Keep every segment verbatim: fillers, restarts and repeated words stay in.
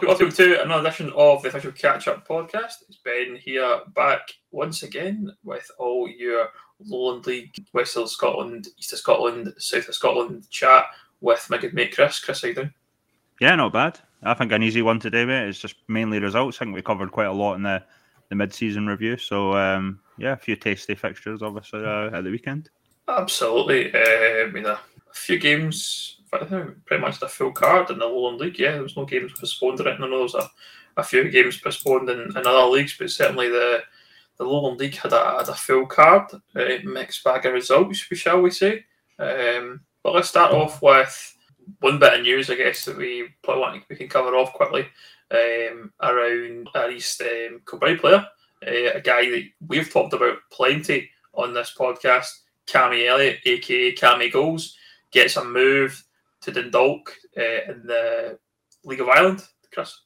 welcome to another edition of the Official Catch Up Podcast. It's Ben here back once again with all your Lowland League, West of Scotland, East of Scotland, South of Scotland chat with my good mate Chris. Chris, how you doing? Yeah, not bad. I think an easy one today, mate. It's just mainly results. I think we covered quite a lot in the, the mid-season review. So, um, yeah, a few tasty fixtures, obviously, uh, at the weekend. Absolutely. Uh, I mean, a, a few games, I think pretty much the full card in the Lowland League. Yeah, there was no games postponed or anything. I know there was a, a few games postponed in, in other leagues, but certainly the the Lowland League had a, had a full card, uh, mixed bag of results, shall we say. Um, but let's start off with one bit of news, I guess, that we probably want we can cover off quickly um, around our East um, Kilbride player, uh, a guy that we've talked about plenty on this podcast, Cammy Elliott, aka Cammy Goals, gets a move to Dundalk uh, in the League of Ireland. Chris?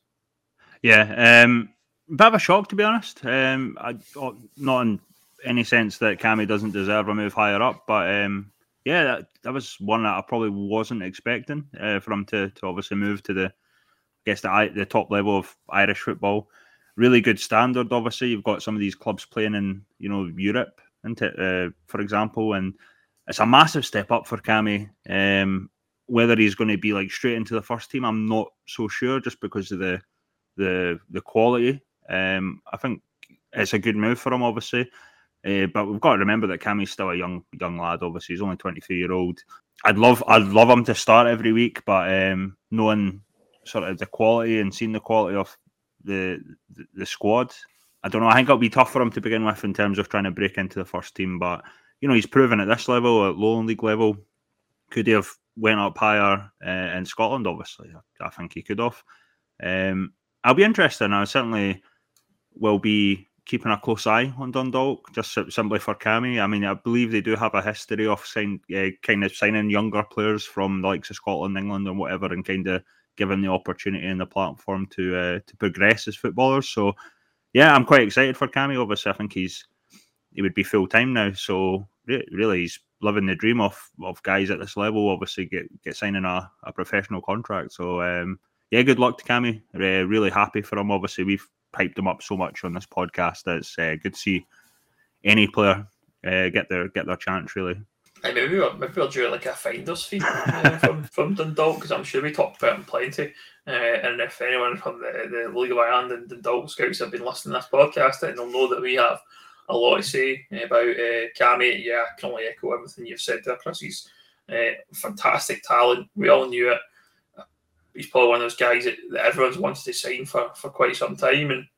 Yeah, um, a bit of a shock, to be honest. Um, I, not in any sense that Cammy doesn't deserve a move higher up, but um, yeah, that, that was one that I probably wasn't expecting uh, for him to, to obviously move to the, I guess, the, the top level of Irish football. Really good standard, obviously. You've got some of these clubs playing in, you know, Europe, uh, for example, and it's a massive step up for Cammy. Um, whether he's going to be like straight into the first team, I'm not so sure, just because of the the the quality. Um, I think it's a good move for him, obviously. Uh, but we've got to remember that Cammy's still a young young lad. Obviously, he's only twenty-three year old. I'd love I'd love him to start every week, but um, knowing sort of the quality and seeing the quality of the, the the squad, I don't know. I think it'll be tough for him to begin with in terms of trying to break into the first team. But you know, he's proven at this level, at Lowland League level, could he have went up higher uh, in Scotland? Obviously, I think he could have. Um, I'll be interested. I certainly will be keeping a close eye on Dundalk, just simply for Cammy. I mean, I believe they do have a history of sign, uh, kind of signing younger players from the likes of Scotland, England, and whatever, and kind of giving the opportunity and the platform to uh, to progress as footballers. So, yeah, I'm quite excited for Cammy. Obviously, I think he's he would be full time now. So, really, he's living the dream of of guys at this level. Obviously, get get signing a, a professional contract. So, um, yeah, good luck to Cammy. Uh, really happy for him. Obviously, we've hyped him up so much on this podcast that it's uh, good to see any player uh, get their get their chance, really. Hey, maybe we'll, maybe we'll do like a finder's fee uh, from, from Dundalk, because I'm sure we talked about him plenty. Uh, and if anyone from the, the League of Ireland and Dundalk Scouts have been listening to this podcast, then they'll know that we have a lot to say about uh, Cammy. Yeah, I can only echo everything you've said there, Chris. He's uh, fantastic talent. We all knew it. He's probably one of those guys that, that everyone's wanted to sign for, for quite some time. And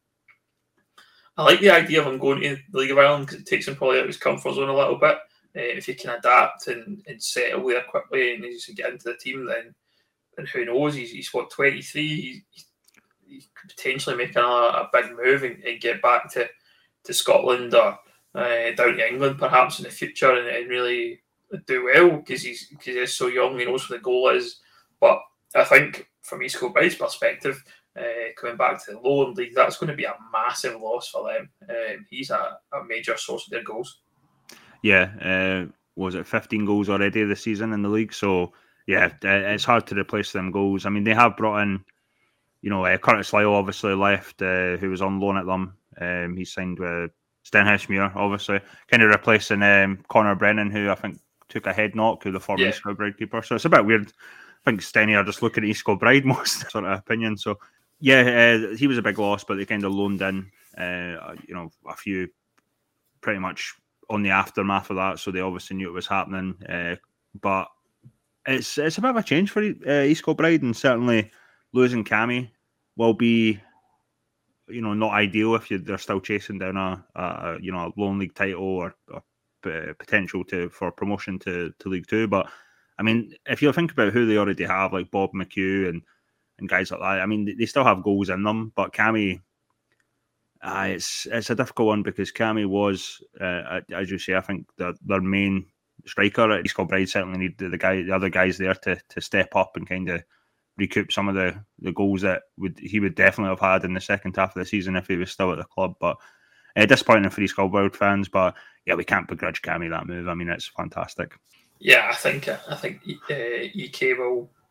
I like the idea of him going to the League of Ireland, because it takes him probably out of his comfort zone a little bit. Uh, if he can adapt and, and settle there quickly and he's to get into the team, then, then who knows? He's, he's what, twenty-three? He, he could potentially make a, a big move and, and get back to, to Scotland or uh, down to England perhaps in the future, and, and really do well, because he's because he's so young. He knows what the goal is. But I think from East Kilbride's perspective, uh, coming back to the Lowland League, that's going to be a massive loss for them. Um, he's a, a major source of their goals. Yeah, uh, was it fifteen goals already this season in the league? So, yeah, it's hard to replace them goals. I mean, they have brought in, you know, uh, Curtis Lyle obviously left, uh, who was on loan at them. Um, he signed with Stenhousemuir, obviously, kind of replacing um, Connor Brennan, who I think took a head knock, who the former yeah. East Kilbride keeper. So it's a bit weird. I think Stenny are just looking at East Kilbride most, sort of opinion. So, yeah, uh, he was a big loss, but they kind of loaned in, uh, you know, a few pretty much on the aftermath of that, so they obviously knew it was happening. Uh, but it's it's a bit of a change for uh, East Kilbride, and certainly losing Cammy will be, you know, not ideal if you, they're still chasing down a, a you know a Lowland League title or, or uh, potential to for promotion to, to League Two. But I mean, if you think about who they already have, like Bob McHugh and and guys like that, I mean, they still have goals in them. But Cammy, uh, it's it's a difficult one, because Cammy was, uh, as you say, I think the, their main striker at East Kilbride. Certainly need the, the guy, the other guys there to to step up and kind of recoup some of the, the goals that would he would definitely have had in the second half of the season if he was still at the club. But uh, disappointing for East Kilbride fans. But yeah, we can't begrudge Cammy that move. I mean, it's fantastic. Yeah, I think I think uh, E K will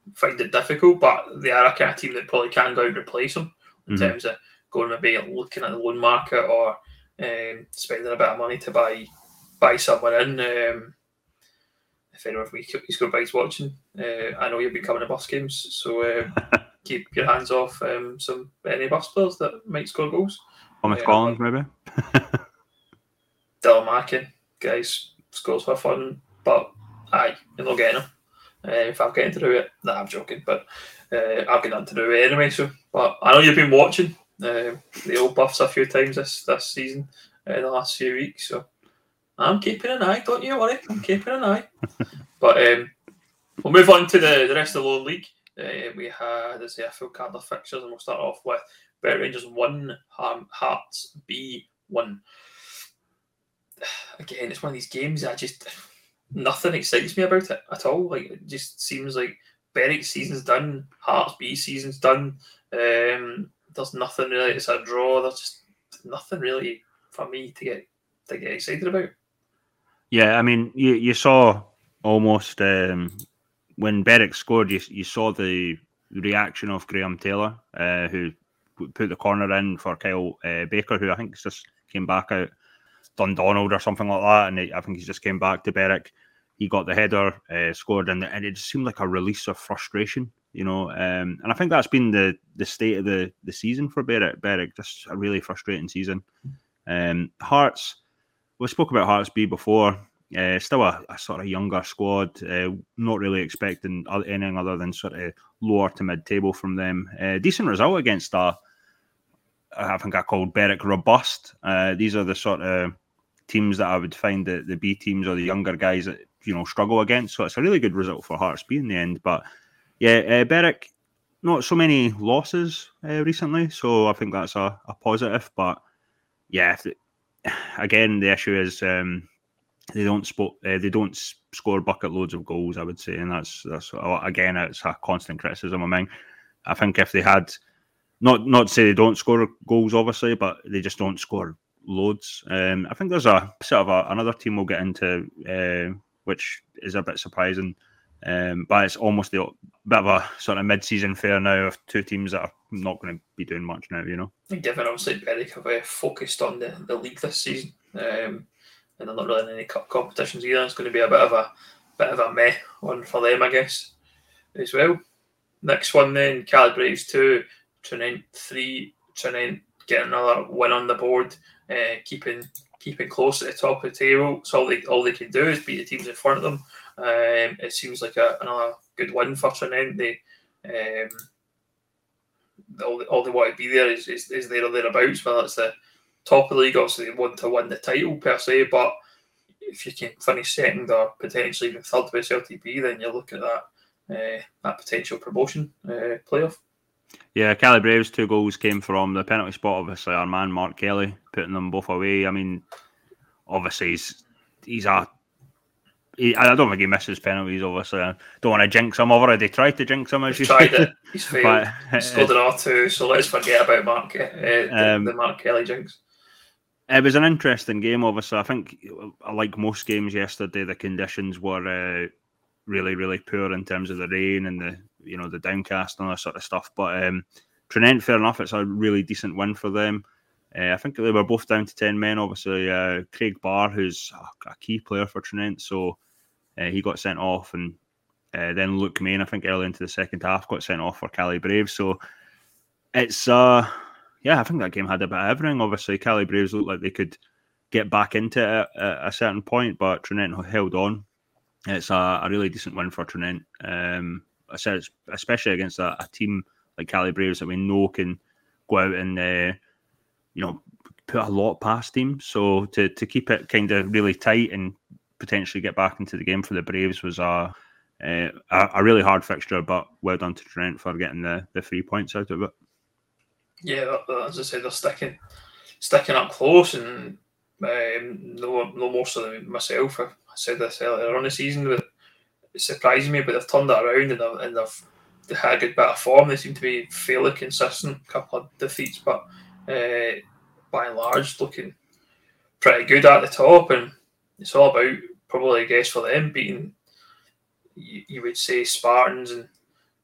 find it difficult, but they are a kind of team that probably can go out and replace them in Mm-hmm. terms of going maybe looking at the loan market or um, spending a bit of money to buy buy someone in. Um, if anyone of East Coast guys watching, uh, I know you've been coming to bus games, so uh, keep your hands off um, some any bus players that might score goals. Thomas uh, Collins, maybe. Dylan Mackin, guys, scores for fun, but aye, you're not getting them. Uh, if I'm getting to do it, nah, I'm joking, but uh, I've got nothing to do with it anyway. So, but I know you've been watching uh, the old Buffs a few times this this season, uh, the last few weeks. So I'm keeping an eye. Don't you worry, I'm keeping an eye. But um, we'll move on to the, the rest of the lower league. Uh, we had let's say a full card of fixtures, and we'll start off with Berwick Rangers one, Hearts B one. Again, it's one of these games I just nothing excites me about it at all. Like it just seems like Berwick season's done, Hearts B season's done. Um, there's nothing really. It's a draw. There's just nothing really for me to get to get excited about. Yeah, I mean, you you saw almost um, when Berwick scored, you you saw the reaction of Graham Taylor, uh, who put the corner in for Kyle uh, Baker, who I think just came back out Dundonald or something like that, and he, I think he just came back to Berwick. He got the header, uh, scored, and, and it just seemed like a release of frustration, you know. Um, and I think that's been the the state of the, the season for Berwick. Berwick, just a really frustrating season. Um, Hearts, we spoke about Hearts B before. Uh, still a, a sort of younger squad. Uh, not really expecting anything other than sort of lower to mid table from them. Uh, decent result against a, I think I called Berwick robust. Uh, these are the sort of teams that I would find the, the B teams or the younger guys that, you know, struggle against. So it's a really good result for Hearts B in the end. But yeah, uh, Berwick, not so many losses uh, recently, so I think that's a, a positive. But yeah, if the, again, the issue is um, they don't spo- uh, they don't score bucket loads of goals, I would say, and that's that's again, it's a constant criticism of mine. I think if they had not not to say they don't score goals, obviously, but they just don't score loads. Um, I think there's a sort of a, another team we'll get into, uh, which is a bit surprising, um, but it's almost the bit of a sort of mid-season fair now of two teams that are not going to be doing much now, you know. I think given obviously Berwick have uh, focused on the, the league this season, um, and they're not really in any cup competitions either. It's going to be a bit of a bit of a meh one for them, I guess, as well. Next one then, Cali Braves two, Tranent three. Tranent getting another win on the board, uh, keeping keeping close at the top of the table. So all they all they can do is beat the teams in front of them. Um, it seems like a, another good win for Tranent. They um, all, all they want to be there is, is, is there or thereabouts, whether it's the top of the league. Obviously they want to win the title per se, but if you can finish second or potentially even third with L T P, then you look at that uh, that potential promotion uh, playoff. Yeah, Cali Braves, two goals came from the penalty spot. Obviously, our man Mark Kelly putting them both away. I mean, obviously he's he's a. He, I don't think he misses penalties. Obviously, I don't want to jinx him. I've already tried to jinx him. As He's you tried said. it. He's failed. But, he scored an R two. So let's forget about Mark uh, the, um, the Mark Kelly jinx. It was an interesting game. Obviously, I think like most games yesterday, the conditions were uh, really, really poor in terms of the rain and the you know the downcast and all that sort of stuff. But um, Tranent, fair enough, it's a really decent win for them. Uh, I think they were both down to ten men. Obviously, uh, Craig Barr, who's a, a key player for Tranent, so uh, he got sent off, and uh, then Luke Main, I think early into the second half, got sent off for Cali Braves. So it's uh, yeah, I think that game had a bit of everything. Obviously, Cali Braves looked like they could get back into it at a certain point, but Tranent held on. It's a, a really decent win for Tranent. Um, I said, especially against a, a team like Cali Braves that we know can go out and uh, you know put a lot past teams. So to to keep it kind of really tight and potentially get back into the game for the Braves was a a, a really hard fixture. But well done to Tranent for getting the, the three points out of it. Yeah, as I said, they're sticking sticking up close, and um, no no more so than myself. I said this earlier on the season, but it surprised me, but they've turned that around and they've, and they've they had a good bit of form. They seem to be fairly consistent. A couple of defeats, but uh, by and large, looking pretty good at the top. And it's all about probably, I guess, for them beating, you, you would say, Spartans and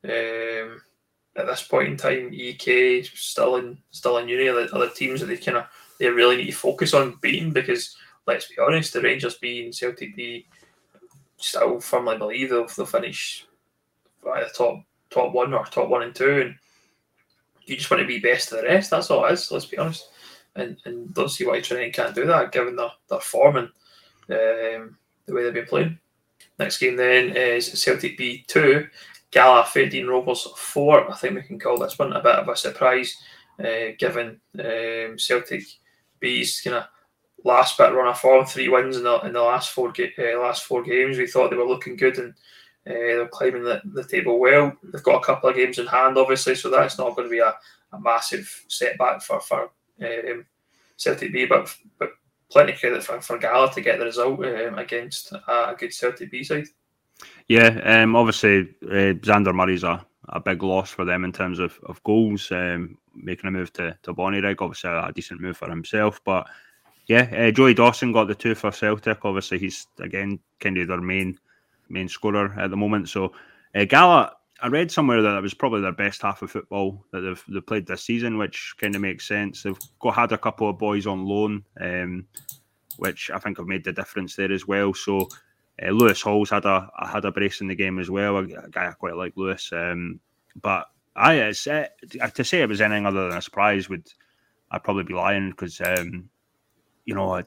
Um, at this point in time, E K still in still in uni. Are the, are the teams that they kind of they really need to focus on beating, because let's be honest, the Rangers B and Celtic B still firmly believe they'll, they'll finish either top top one or top one and two, and you just want to be best of the rest. That's all it is. Let's be honest, and and don't see why Trinity can't do that given their, their form and um, the way they've been playing. Next game then is Celtic B two, Gala fifteen Rovers four. I think we can call this one a bit of a surprise, uh, given um, Celtic B's kind of last bit run of form, three wins in the in the last four ga- uh, last four games. We thought they were looking good and uh, they're climbing the, the table well. They've got a couple of games in hand, obviously, so that's not going to be a, a massive setback for for um, Celtic B, but but plenty of credit for, for Gala to get the result um, against a, a good Celtic B side. Yeah, um, obviously uh, Xander Murray's a, a big loss for them in terms of, of goals, um, making a move to, to Bonnyrigg, obviously a, a decent move for himself, but yeah, uh, Joey Dawson got the two for Celtic. Obviously he's again kind of their main main scorer at the moment. So uh, Gala, I read somewhere that it was probably their best half of football that they've, they've played this season, which kind of makes sense. They've got had a couple of boys on loan, um, which I think have made the difference there as well. So uh, Lewis Hall's had a had a brace in the game as well. A, a guy I quite like, Lewis. Um, but I it's, uh, to say it was anything other than a surprise would I'd probably be lying, because um, you know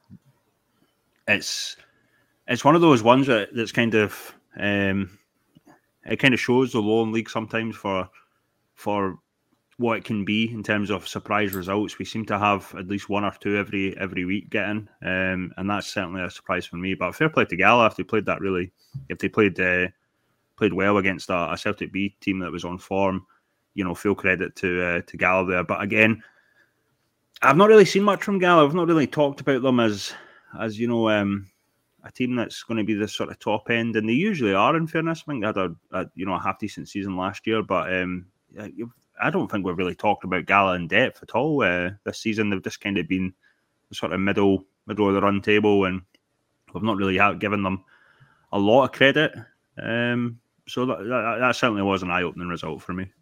it's it's one of those ones that, that's kind of um, it kind of shows the lower league sometimes for for what it can be in terms of surprise results. We seem to have at least one or two every every week getting, um, and that's certainly a surprise for me. But fair play to Gala if they played that really, if they played uh, played well against a, a Celtic B team that was on form. You know, full credit to uh, to Gala there. But again, I've not really seen much from Gala. I've not really talked about them as as you know. Um, a team that's going to be the sort of top end, and they usually are. In fairness, I think they had a, a you know a half decent season last year, but um, I don't think we've really talked about Gala in depth at all uh, this season. They've just kind of been sort of middle middle of the run table, and we've not really given them a lot of credit. Um, so that, that, that certainly was an eye-opening result for me.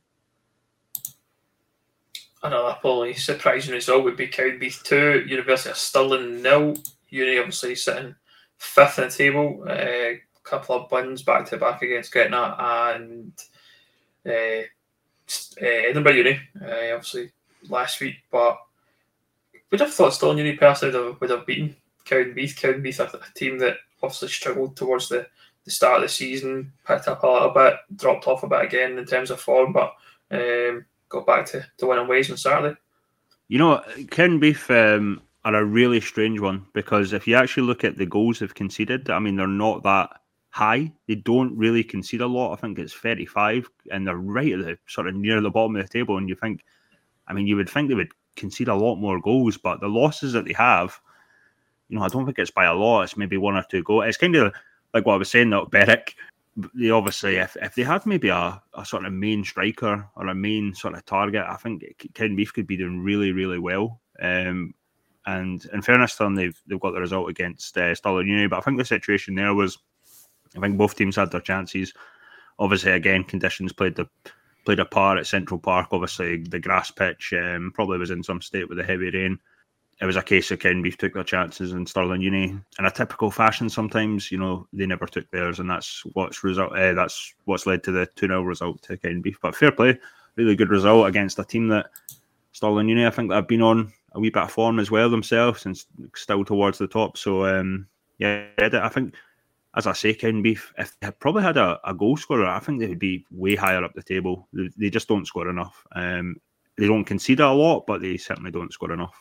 Another probably surprising result would be Cowdenbeath two, University of Stirling nil. Uni obviously sitting fifth in the table, a uh, couple of wins back to back against Gretna and uh, uh, Edinburgh Uni, uh, obviously last week. But would have thought Stirling Uni personally would have, would have beaten Cowdenbeath. Cowdenbeath are a team that obviously struggled towards the, the start of the season, picked up a little bit, dropped off a bit again in terms of form, but um, got back to, to winning ways on Saturday. You know, Cowdenbeath um, are a really strange one, because if you actually look at the goals they've conceded, I mean, they're not that high. They don't really concede a lot. I think it's thirty-five, and they're right at the sort of near the bottom of the table. And you think, I mean, you would think they would concede a lot more goals, but the losses that they have, you know, I don't think it's by a lot. It's maybe one or two goals. It's kind of like what I was saying, that Berwick, they obviously, if, if they had maybe a, a sort of main striker or a main sort of target, I think Cowdenbeath could be doing really, really well. Um, and in fairness to them, they've, they've got the result against uh, Stirling Uni, but I think the situation there was, I think both teams had their chances. Obviously, again, conditions played the played a part at Central Park. Obviously, the grass pitch um, probably was in some state with the heavy rain. It was a case of Cowdenbeath took their chances, and Stirling Uni, in a typical fashion, sometimes, you know, they never took theirs, and that's what's result. Uh, that's what's led to the two nil result to Cowdenbeath. But fair play, really good result against a team that Stirling Uni, I think, that have been on a wee bit of form as well themselves, and still towards the top. So um, yeah, I think, as I say, Cowdenbeath, if they had probably had a, a goal scorer, I think they would be way higher up the table. They, they just don't score enough. Um, they don't concede a lot, but they certainly don't score enough.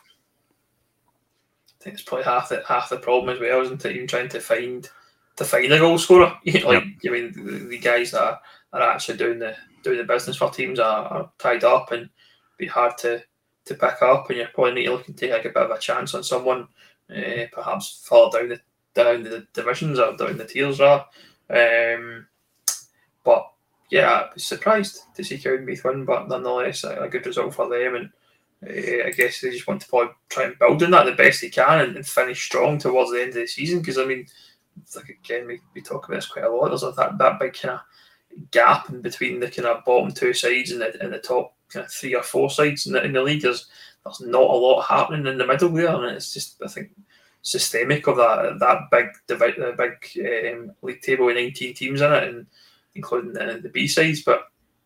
I think it's probably half the half the problem as well, isn't it? Even trying to find to find a goal scorer. like, yep. I mean, the, the guys that are, are actually doing the doing the business for teams are, are tied up, and be hard to, to pick up. And you're probably need to look and take like a bit of a chance on someone, uh, perhaps fall down the down the divisions or down the tiers, rather. Um, but yeah, I was surprised to see Cowdenbeath win, but nonetheless, a, a good result for them. And uh, I guess they just want to probably try and build on that the best they can, and, and finish strong towards the end of the season. Because I mean, like again, we, we talk about this quite a lot. There's that that big kind of gap in between the kind of bottom two sides and the, and the top kind of three or four sides in the, in the league. There's, there's not a lot happening in the middle there, and it's just, I think, systemic of that that big the big um, league table with nineteen teams in it, and including the, the B sides. But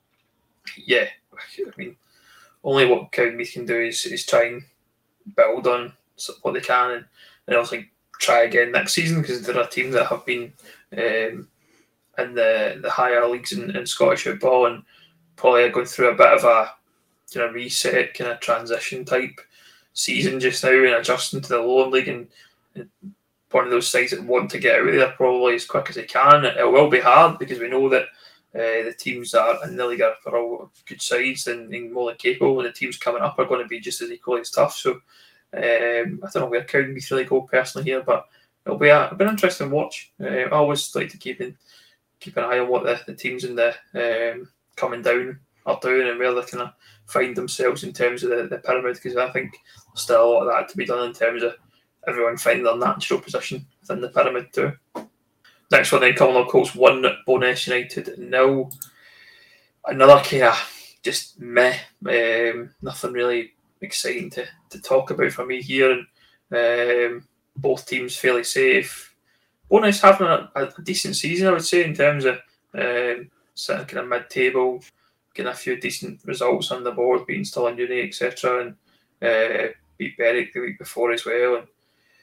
yeah, I mean, only what Cowdenbeath can do is, is try and build on what they can, and, and also try again next season, because there are teams that have been um, in the, the higher leagues in, in Scottish football and probably are going through a bit of a kind of reset, kind of transition type season just now and adjusting to the lower league, and, and one of those sides that want to get out of there probably as quick as they can. It, it will be hard because we know that uh, the teams that are in the league are, are all good sides and, and more than capable, and the teams coming up are going to be just as equally as tough. So um, I don't know where Cowdenbeath really go personally here, but it'll be, a, it'll be an interesting watch. Uh, I always like to keep in, keep an eye on what the, the teams in the um, coming down are doing and where they kind of find themselves in terms of the, the pyramid, because I think there's still a lot of that to be done in terms of everyone finding their natural position within the pyramid too. Next one then, Cumbernauld Colts one, Bo'ness United nil. Another kind of just meh, um, nothing really exciting to, to talk about for me here. And um, both teams fairly safe. Bo'ness having a, a decent season, I would say, in terms of um, sitting kind of mid-table, getting a few decent results on the board, beating Stirling Uni, et cetera, and uh, beat Berwick the week before as well. And,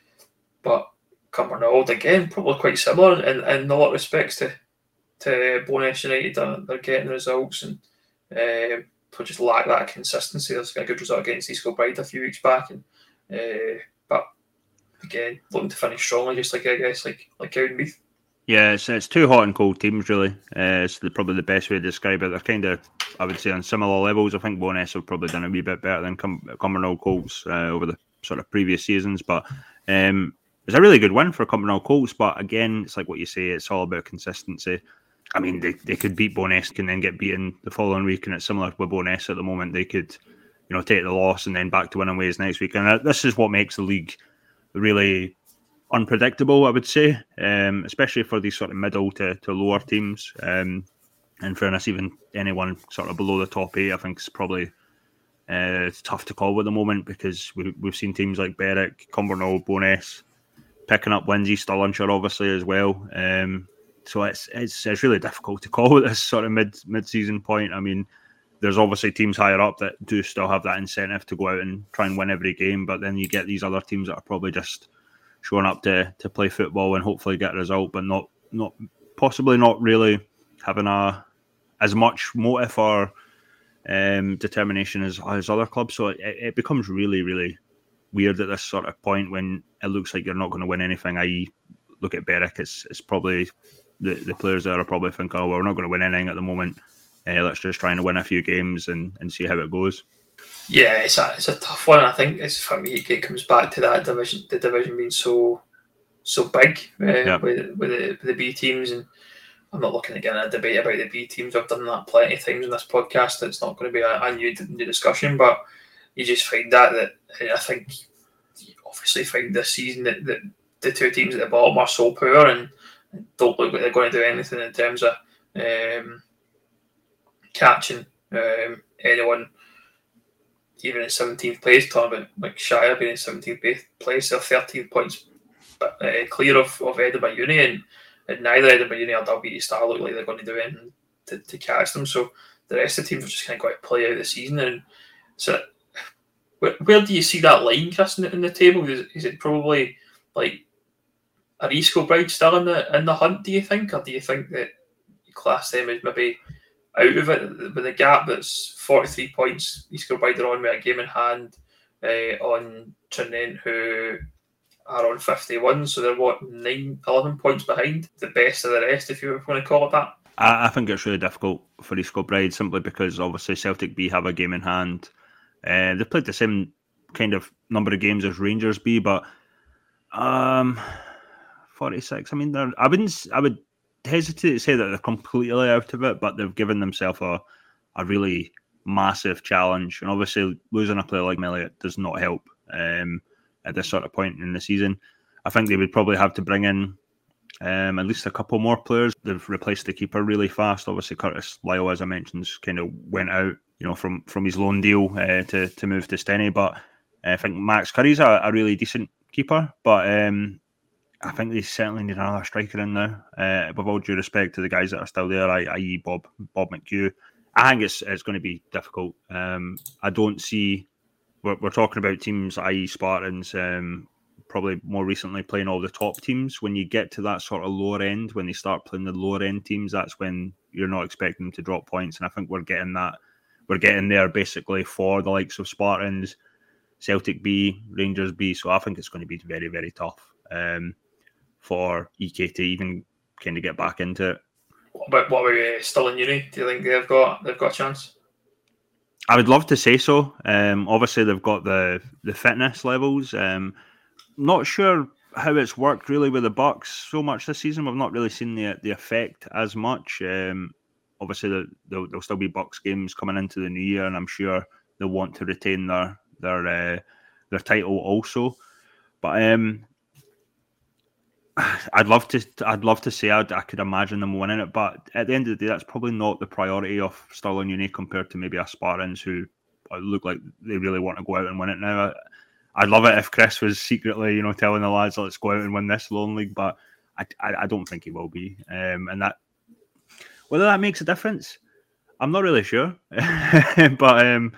but Cumbernauld, again, probably quite similar in, in a lot of respects to, to Bo'ness United. They're, they're getting results and uh, just lack that consistency. There's a good result against East Kilbride a few weeks back. And uh, but again, looking to finish strongly, just like, I guess, like, like Cowdenbeath. Yeah, it's, it's two hot and cold teams, really. Uh, it's the, probably the best way to describe it. They're kind of, I would say, on similar levels. I think Bo'ness have probably done a wee bit better than Cum- Cumbernauld Colts uh, over the sort of previous seasons. But um, it's a really good win for Cumbernauld Colts. But again, it's like what you say, it's all about consistency. I mean, they, they could beat Bo'ness and then get beaten the following week, and it's similar with Bo'ness at the moment. They could, you know, take the loss and then back to winning ways next week. And this is what makes the league really unpredictable, I would say, um, especially for these sort of middle to, to lower teams. Um, in fairness, even anyone sort of below the top eight, I think is probably uh, it's tough to call at the moment, because we, we've seen teams like Berwick, Cumbernauld, Bo'ness picking up wins, East Stirlingshire obviously as well. Um, so it's, it's it's really difficult to call at this sort of mid mid season point. I mean, there's obviously teams higher up that do still have that incentive to go out and try and win every game, but then you get these other teams that are probably just showing up to, to play football and hopefully get a result, but not not possibly not really having a as much motive or um, determination as, as other clubs. So it, it becomes really, really weird at this sort of point when it looks like you're not going to win anything. that is, look at Berwick, it's, it's probably the, the players there are probably thinking, oh, well, we're not going to win anything at the moment. Uh, let's just try and win a few games and, and see how it goes. Yeah, it's a it's a tough one. I think it's for me. It comes back to that division, the division being so so big uh, yeah. with with the, with the B teams, and I'm not looking to get in a debate about the B teams. I've done that plenty of times in this podcast. It's not going to be a, a new new discussion, but you just find that that I think you obviously find this season that, that the two teams at the bottom are so poor and don't look like they're going to do anything in terms of um, catching um, anyone. Even in seventeenth place, talking about like Shire being in seventeenth place, they're thirteen points uh, clear of, of Edinburgh Uni, and, and neither Edinburgh Uni or Dalbeattie Star look like they're going to do anything to, to catch them. So the rest of the teams are just kind of going to play out the season. And so, where, where do you see that line, Chris, in, in the table? Is, is it probably like are East Kilbride still in the in the hunt? Do you think, or do you think that you class them as maybe out of it with a gap that's forty-three points? East Kilbride are on with a game in hand uh, on Trinent, who are on fifty-one, so they're what, nine, eleven points behind the best of the rest, if you want to call it that. I, I think it's really difficult for East Kilbride simply because obviously Celtic B have a game in hand. Uh, they played the same kind of number of games as Rangers B, but um, forty-six. I mean, they're, I wouldn't. I would. hesitate to say that they're completely out of it, but they've given themselves a, a really massive challenge, and obviously losing a player like Elliott does not help um, at this sort of point in the season. I think they would probably have to bring in Um, at least a couple more players. They've replaced the keeper really fast. Obviously, Curtis Lyle, as I mentioned, kind of went out, you know, from, from his loan deal uh, to to move to Steny. But uh, I think Max Curry's a, a really decent keeper. But um, I think they certainly need another striker in now. Uh, with all due respect to the guys that are still there, that is. Bob Bob McHugh, I think it's it's going to be difficult. Um, I don't see. We're, we're talking about teams, that is. Spartans. Um, probably more recently playing all the top teams. When you get to that sort of lower end, when they start playing the lower end teams, that's when you're not expecting them to drop points. And I think we're getting that. We're getting there basically for the likes of Spartans, Celtic B, Rangers B. So I think it's going to be very, very tough um, for E K to even kind of get back into it. What about what about uh, Stirling Uni? Do you think they've got they've got a chance? I would love to say so. Um, obviously, they've got the the fitness levels. Um, Not sure how it's worked really with the Bucks so much this season. We've not really seen the the effect as much. Um, obviously, the, there'll, there'll still be Bucks games coming into the new year, and I'm sure they'll want to retain their their uh, their title also. But um, I'd love to I'd love to say I'd, I could imagine them winning it. But at the end of the day, that's probably not the priority of Stirling Uni compared to maybe a Spartans who look like they really want to go out and win it now. I'd love it if Chris was secretly, you know, telling the lads, let's go out and win this Lone League, but I, I, I don't think he will be. Um, and that, whether that makes a difference, I'm not really sure. but um,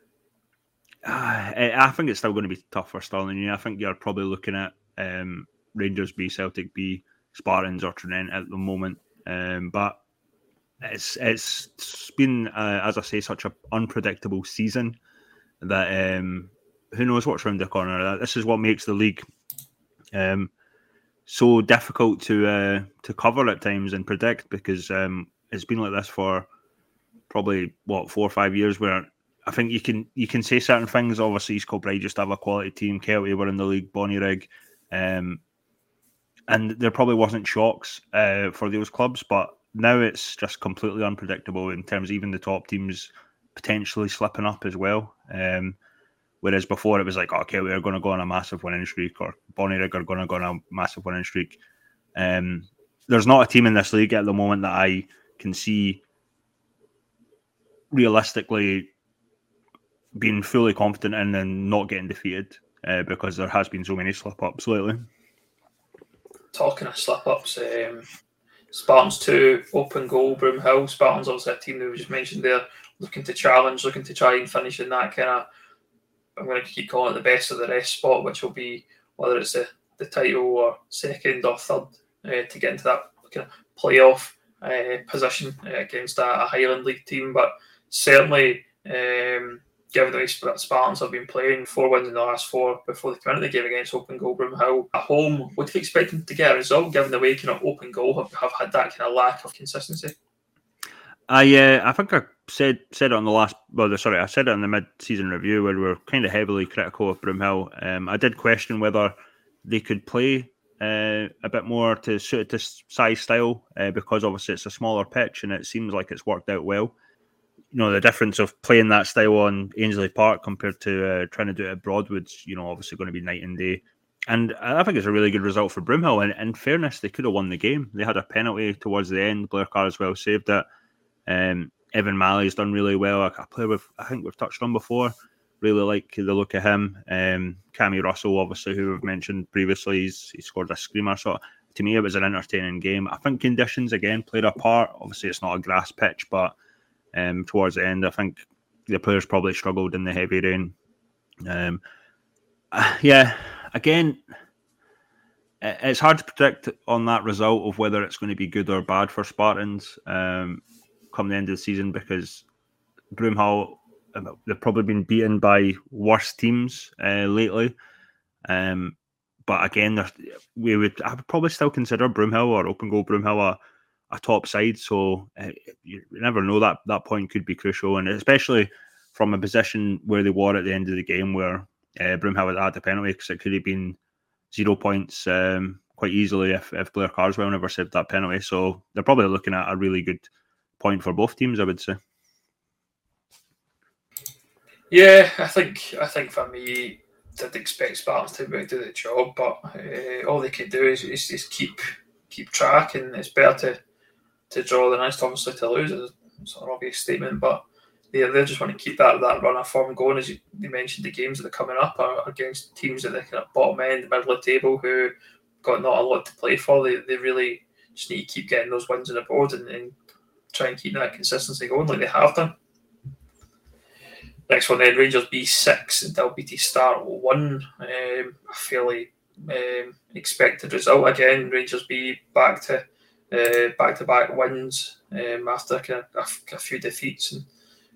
I, I think it's still going to be tough for Stirling Uni. I think you're probably looking at um, Rangers B, Celtic B, Spartans or Trinent at the moment. Um, but it's it's been, uh, as I say, such an unpredictable season that... Um, who knows what's round the corner? This is what makes the league um, so difficult to uh, to cover at times and predict, because um, it's been like this for probably what four or five years. Where I think you can you can say certain things. Obviously, East Kilbride just have a quality team. Kelty were in the league, Bonnyrigg, um, and there probably wasn't shocks uh, for those clubs. But now it's just completely unpredictable in terms of even the top teams potentially slipping up as well. Um, Whereas before it was like, okay, we're going to go on a massive winning streak, or Bonnyrigg are going to go on a massive winning streak. Um, there's not a team in this league at the moment that I can see realistically being fully confident in and not getting defeated uh, because there has been so many slip-ups lately. Talking of slip-ups, um, Spartans two, open goal, Broomhill. Spartans obviously a team that we just mentioned there, looking to challenge, looking to try and finish in that kind of, I'm going to keep calling it the best of the rest spot, which will be whether it's the, the title or second or third uh, to get into that kind of playoff uh, position uh, against a, a Highland League team. But certainly, um, given the way Spartans have been playing, four wins in the last four before they come into the game against Open Goal Broomhill at home, would you expect them to get a result, given the way kind of Open Goal have, have had that kind of lack of consistency? I uh, I think I said said it on the last well sorry I said it in the mid-season review where we were kind of heavily critical of Broomhill. Um, I did question whether they could play uh, a bit more to suit this size style uh, because obviously it's a smaller pitch and it seems like it's worked out well. You know, the difference of playing that style on Ainsley Park compared to uh, trying to do it at Broadwood's, you know, obviously going to be night and day. And I think it's a really good result for Broomhill. And in fairness, they could have won the game. They had a penalty towards the end. Blair Carswell saved it. Um, Evan Malley's done really well. A player we've, I think we've touched on before. Really like the look of him. Um, Cammy Russell, obviously, who we've mentioned previously, he's, he scored a screamer. So to me, it was an entertaining game. I think conditions, again, played a part. Obviously, it's not a grass pitch, but um, towards the end, I think the players probably struggled in the heavy rain. Um, uh, yeah, again, it's hard to predict on that result of whether it's going to be good or bad for Spartans. Um, come the end of the season, because Broomhill, they've probably been beaten by worse teams uh, lately. Um, but again, we would I would probably still consider Broomhill or Open Goal Broomhill a, a top side. So uh, you never know, that that point could be crucial, and especially from a position where they were at the end of the game, where uh, Broomhill had had the penalty, because it could have been zero points um, quite easily if, if Blair Carswell never saved that penalty. So they're probably looking at a really good point for both teams, I would say. Yeah, I think I think for me, I'd expect Spartans to do the job, but uh, all they could do is, is, is keep keep track, and it's better to, to draw than it's obviously to lose. It's an obvious statement, but they they just want to keep that that run of form going. As you, you mentioned, the games that are coming up are against teams at the kind of bottom end, middle of the table, who got not a lot to play for. They they really just need to keep getting those wins on the board and, and try and keep that consistency going like they have done. Next one then, Rangers B six and Dalbeattie Start one. Um, a fairly um, expected result again. Rangers B back to uh, back to back wins um, after kind of a, a few defeats. And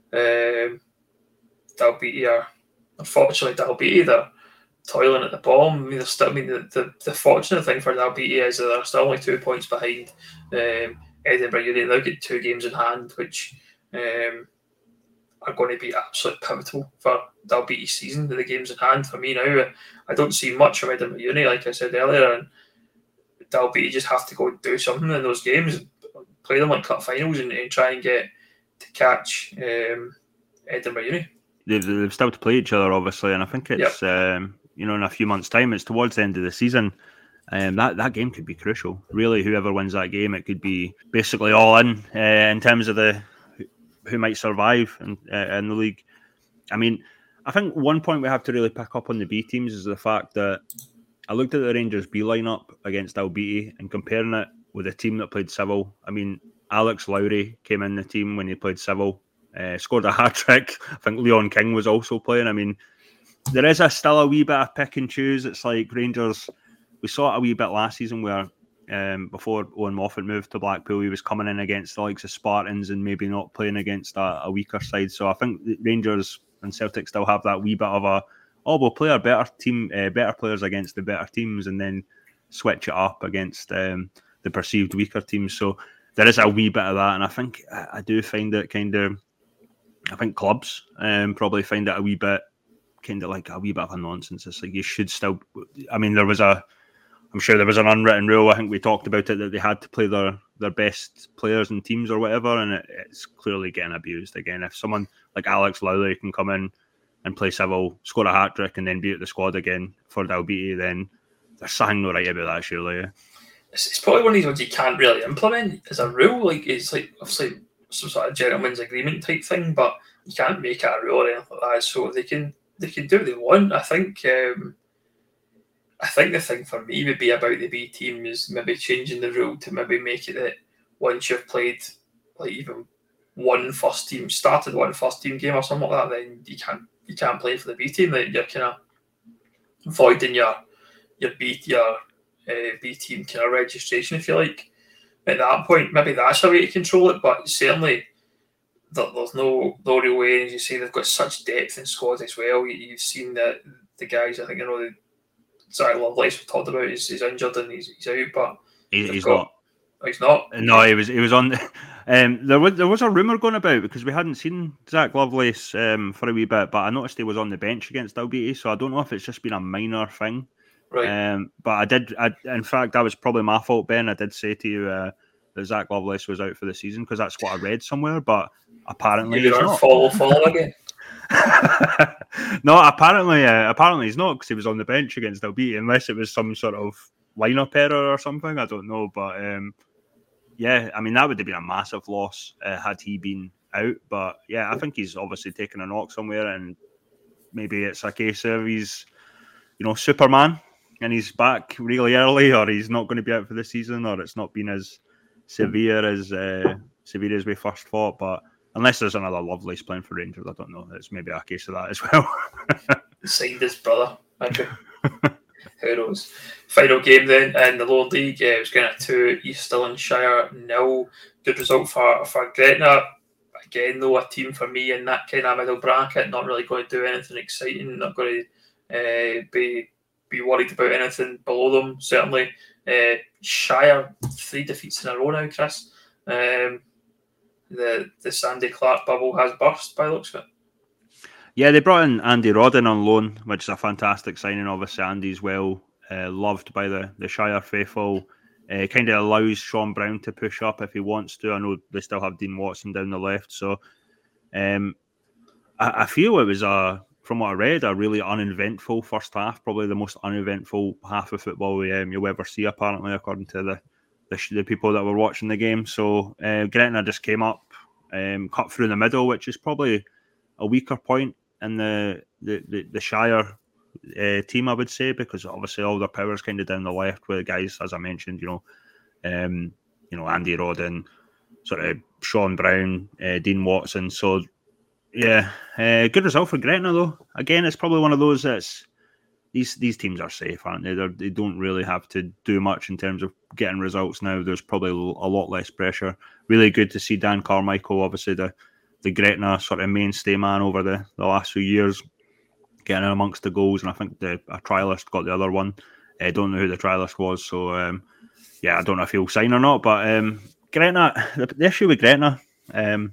um, Dalbeattie are unfortunately Dalbeattie they're toiling at the bottom. I mean, still, I mean the, the, the fortunate thing for Dalbeattie is that they're still only two points behind um, Edinburgh United. They've got two games in hand, which um, are going to be absolutely pivotal for Dalbeattie's season. The games in hand for me now, I don't see much from Edinburgh Uni, like I said earlier, and Dalbeattie just have to go and do something in those games, play them like cup finals, and, and try and get to catch um, Edinburgh Uni. They've, they've still to play each other, obviously, and I think it's yep. um, you know in a few months' time. It's towards the end of the season. Um, that that game could be crucial. Really, whoever wins that game, it could be basically all in uh, in terms of the who might survive in, uh, in the league. I mean, I think one point we have to really pick up on the B teams is the fact that I looked at the Rangers B lineup against Dalbeattie and comparing it with a team that played Civil. I mean, Alex Lowry came in the team when he played Civil, uh, scored a hat-trick. I think Leon King was also playing. I mean, there is a, still a wee bit of pick and choose. It's like Rangers, we saw it a wee bit last season where Um, before Owen Moffat moved to Blackpool, he was coming in against the likes of Spartans and maybe not playing against a, a weaker side. So I think the Rangers and Celtic still have that wee bit of a, oh, we'll play our better team, uh, better players against the better teams, and then switch it up against um, the perceived weaker teams. So there is a wee bit of that, and I think I, I do find it kind of, I think clubs um, probably find it a wee bit kind of like a wee bit of a nonsense. It's like you should still. I mean, there was a. I'm sure there was an unwritten rule. I think we talked about it that they had to play their, their best players and teams or whatever, and it, it's clearly getting abused again. If someone like Alex Lowry can come in and play Civil, score a hat trick, and then be at the squad again for Dalbeattie, then there's something not right about that, surely. Yeah. It's, it's probably one of these ones you can't really implement as a rule. Like it's like obviously some sort of gentleman's agreement type thing, but you can't make it a rule or anything like that. So they can they can do what they want. I think. Um, I think the thing for me would be about the B team is maybe changing the rule to maybe make it that once you've played like even one first team, started one first team game or something like that, then you can't you can't play for the B team. That you're kind of voiding your your B your uh, B team kind of registration, if you like. At that point, maybe that's a way to control it, but certainly there, there's no no real way. As you say, they've got such depth in squad as well. You, you've seen that the guys, I think you know the. Zach Lovelace we talked about is he's injured and he's, he's out, but he, he's got, not. Oh, he's not. No, he was. He was on. Um, there was there was a rumor going about because we hadn't seen Zach Lovelace um, for a wee bit, but I noticed he was on the bench against Dalbeattie, so I don't know if it's just been a minor thing. Right. Um, but I did. I, in fact, that was probably my fault, Ben. I did say to you uh, that Zach Lovelace was out for the season because that's what I read somewhere, but apparently you he's not. Follow, follow again. No, apparently, uh, apparently he's not because he was on the bench against Dalbeattie, unless it was some sort of lineup error or something. I don't know, but um, yeah, I mean that would have been a massive loss uh, had he been out. But yeah, I think he's obviously taken a knock somewhere, and maybe it's a case of he's, you know, Superman, and he's back really early, or he's not going to be out for the season, or it's not been as severe as uh, severe as we first thought, but. Unless there's another Lovelace playing for Rangers, I don't know. It's maybe a case of that as well. Signed his brother, Andrew. Who knows? Final game then in the lower league. Uh, it was going to East Stirlingshire nil. Good result for, for Gretna. Again, though, a team for me in that kind of middle bracket. Not really going to do anything exciting. Not going to uh, be be worried about anything below them. Certainly, uh, Shire three defeats in a row now, Chris. Um, The the Sandy Clark bubble has burst by the looks of it. Yeah, they brought in Andy Rodden on loan, which is a fantastic signing. Obviously, Andy's well uh, loved by the, the Shire faithful. Uh, kind of allows Sean Brown to push up if he wants to. I know they still have Dean Watson down the left. So um, I, I feel it was, a, from what I read, a really uneventful first half. Probably the most uneventful half of football um, you'll ever see, apparently, according to the the, the people that were watching the game. So uh, Gretna just came up, um, cut through the middle, which is probably a weaker point in the the, the, the Shire uh, team, I would say, because obviously all their power's kind of down the left with guys, as I mentioned, you know, um, you know, Andy Rodden, sort of Sean Brown, uh, Dean Watson. So yeah, uh, good result for Gretna though. Again, it's probably one of those that's these these teams are safe, aren't they? They're, they don't really have to do much in terms of getting results now. There's probably a lot less pressure. Really good to see Dan Carmichael, obviously the the Gretna sort of mainstay man over the, the last few years, getting in amongst the goals, and I think the a trialist got the other one. I don't know who the trialist was, so um, yeah, I don't know if he'll sign or not. But um, Gretna, the, the issue with Gretna um,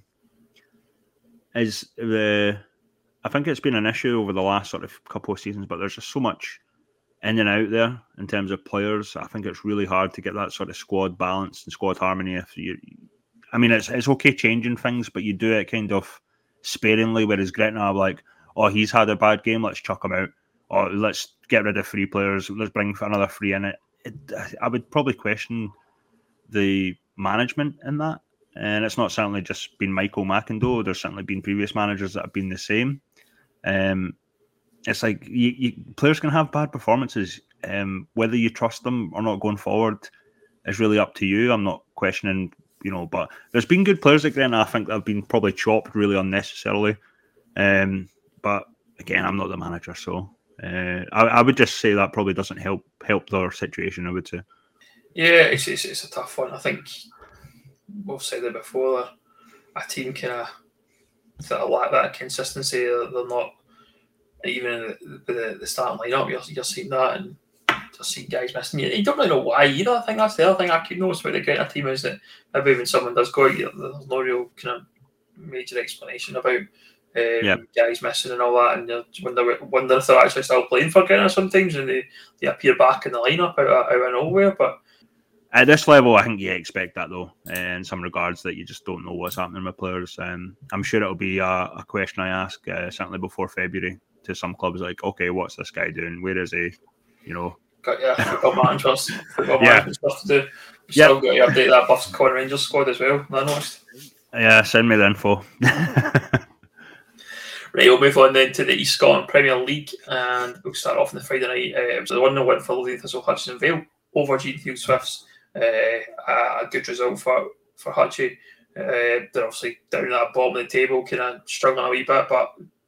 is the. I think it's been an issue over the last sort of couple of seasons, but there's just so much in and out there in terms of players. I think it's really hard to get that sort of squad balance and squad harmony. If you, I mean, it's it's okay changing things, but you do it kind of sparingly. Whereas Gretna are like, oh, he's had a bad game, let's chuck him out, or let's get rid of three players, let's bring another three in. It, it I would probably question the management in that, and it's not certainly just been Michael McIndoe. There's certainly been previous managers that have been the same. Um, it's like you, you, players can have bad performances. Um, whether you trust them or not going forward is really up to you. I'm not questioning, you know, but there's been good players at Gretna. I think that have been probably chopped really unnecessarily. Um, but again, I'm not the manager, so uh, I, I would just say that probably doesn't help help their situation, I would say. Yeah, it's it's, it's a tough one. I think we've said it before. A team kind of that lack that consistency. They're not even in the, the, the starting lineup. You're you're seeing that, and just seeing guys missing. You, you don't really know why either. I think that's the other thing I keep noticing about the Gretna team is that maybe when someone does go out, there's no real kind of major explanation about um, yep. guys missing and all that, and you wonder wonder if they're actually still playing for Gretna sometimes, and they, they appear back in the lineup out, out of nowhere. But at this level, I think you expect that though, in some regards, that you just don't know what's happening with players. Um, I'm sure it'll be a, a question I ask uh, certainly before February to some clubs, like, okay, what's this guy doing? Where is he? You know, got yeah, football managers, football yeah. management stuff to do. Yep. Still got to update that Buffs Corn Rangers squad as well. I noticed. Yeah, send me the info. Right, we'll move on then to the East Scotland Premier League, and we'll start off on the Friday night. Uh, it was a one nil win for Lothian Thistle Hutchinson Vale over Genefield Swifts. Uh, a good result for for Hutchie. Uh, they're obviously down at the bottom of the table, kind of struggling a wee bit, but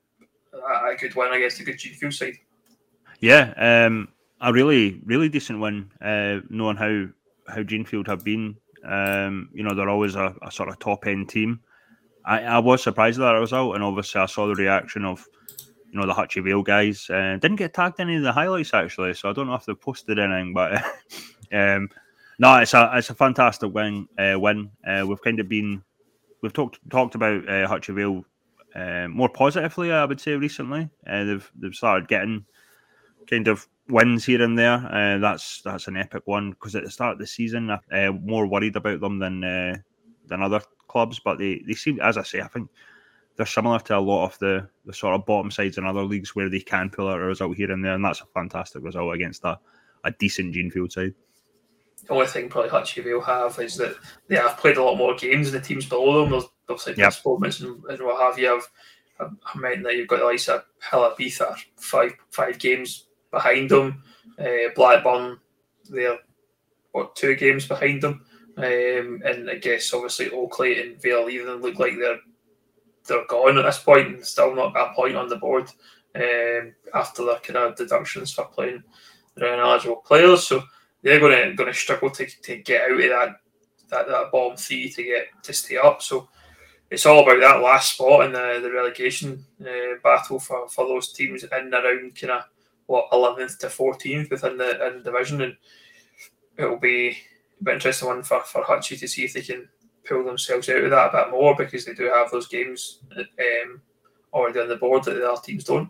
a, a good win against a good Genefield side. Yeah, um, a really, really decent win. Uh, knowing how how Genefield have been, um, you know, they're always a, a sort of top end team. I, I was surprised at that result, and obviously I saw the reaction of, you know, the Hutchie Vale guys. Uh, didn't get tagged in any of the highlights actually, so I don't know if they posted anything, but. um, No, it's a it's a fantastic win. Uh, win. Uh, we've kind of been we've talked talked about uh, Hutchie Vale uh, more positively, I would say, recently. Uh, they've they've started getting kind of wins here and there. Uh, that's that's an epic one, because at the start of the season, uh, more worried about them than uh, than other clubs. But they, they seem, as I say, I think they're similar to a lot of the, the sort of bottom sides in other leagues where they can pull out a result here and there, and that's a fantastic result against a, a decent Genefield side. The only thing probably Hutchie Vale have is that they have played a lot more games than the teams below them. There's obviously yep. postponements and, and what have you. I've, I meant that you've got the likes of Hillabith that are five five games behind them. Uh, Blackburn, they're what two games behind them, um, and I guess obviously Oakley and Vale even look like they're they're gone at this point and still not got a point on the board um, after their kind of deductions for playing their ineligible players. So they're going to going to struggle to, to get out of that, that that bottom three to get to stay up. So it's all about that last spot in the, the relegation uh, battle for, for those teams in and around kind of what eleventh to fourteenth within the in the division, and it'll be a bit interesting one for, for Hutchie to see if they can pull themselves out of that a bit more, because they do have those games um, already on the board that the other teams don't.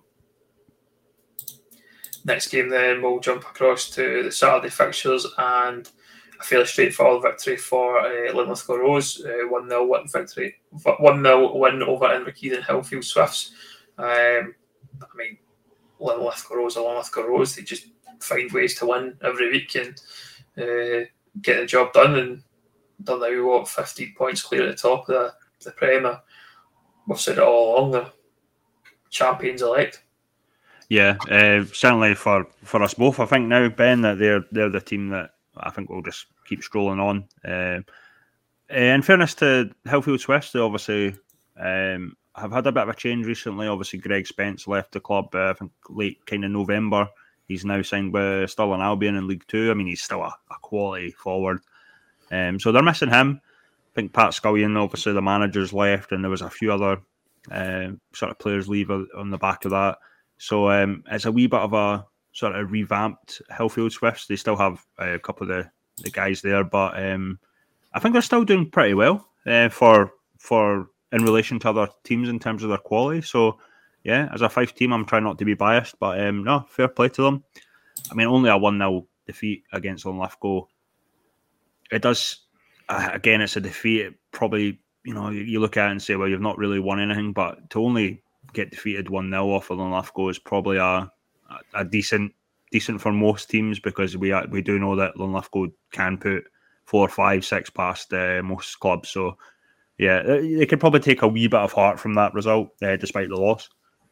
Next game then we'll jump across to the Saturday fixtures, and a fairly straightforward victory for uh, Linlithgow Rose, uh, one nil win victory, one nil win over Inverkeith and Hillfield Swifts. Um, I mean, Linlithgow Rose are Linlithgow Rose. They just find ways to win every week, and uh, get the job done, and they're now what fifteen points clear at the top of the, the Premier. We've said it all along, they're champions elect. Yeah, uh, certainly for, for us both. I think now, Ben, that they're they're the team that I think will just keep strolling on. Uh, in fairness to Hillfield Swifts, they obviously um, have had a bit of a change recently. Obviously, Greg Spence left the club, uh, I think, late kind of November. He's now signed with Stirling Albion in League Two. I mean, he's still a, a quality forward. Um, so they're missing him. I think Pat Scullion, obviously, the manager's left, and there was a few other uh, sort of players leave on the back of that. So um, it's a wee bit of a sort of revamped Hillfield Swifts. They still have uh, a couple of the, the guys there, but um, I think they're still doing pretty well uh, for for in relation to other teams in terms of their quality. So yeah, as a Fife team, I'm trying not to be biased, but um, no, fair play to them. I mean, only a one nil defeat against Linlithgow. It does, uh, again, it's a defeat. It probably, you know, you, you look at it and say, well, you've not really won anything, but to only get defeated one nil off of Linlithgow is probably a, a, a decent decent for most teams, because we we do know that Linlithgow can put four, five, six past uh, most clubs. So yeah, they could probably take a wee bit of heart from that result, uh, despite the loss.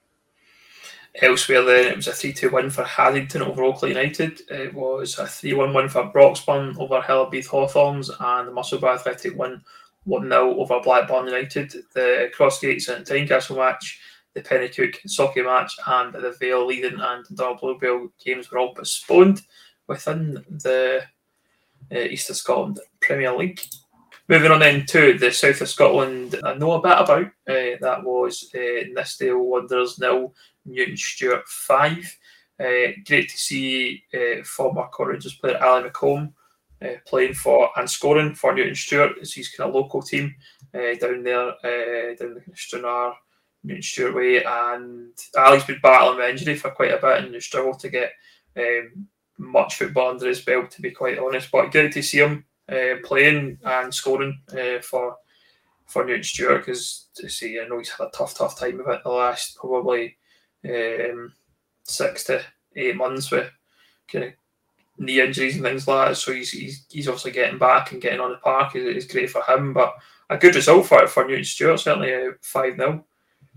Elsewhere then, it was a three two win for Haddington over Oakley United. It was a three one win for Broxburn over Hillabeath Hawthorns, and the Musselburgh Athletic won one nil over Blackburn United. The Crossgates and Tynecastle match, the Pennycook Socky match, and the Vale Leiden and Dundalk Bluebell games were all postponed within the uh, East of Scotland Premier League. Moving on then to the South of Scotland, I know a bit about. Uh, that was uh, Nithsdale Wanderers nil, Newton Stewart five. Uh, great to see uh, former Corridors player Ali McComb uh, playing for and scoring for Newton Stewart. It's his kind of local team uh, down there, uh, down the Stranraer, Newton Stewart way. And Ali's been battling with injury for quite a bit and struggled to get um, much football under his belt, to be quite honest. But good to see him Uh, playing and scoring uh, for for Newton Stewart, because to see, I know he's had a tough, tough time of it the last probably um, six to eight months with kind of knee injuries and things like that. So he's he's, he's obviously getting back and getting on the park is, is great for him. But a good result for for Newton Stewart, certainly a five nil.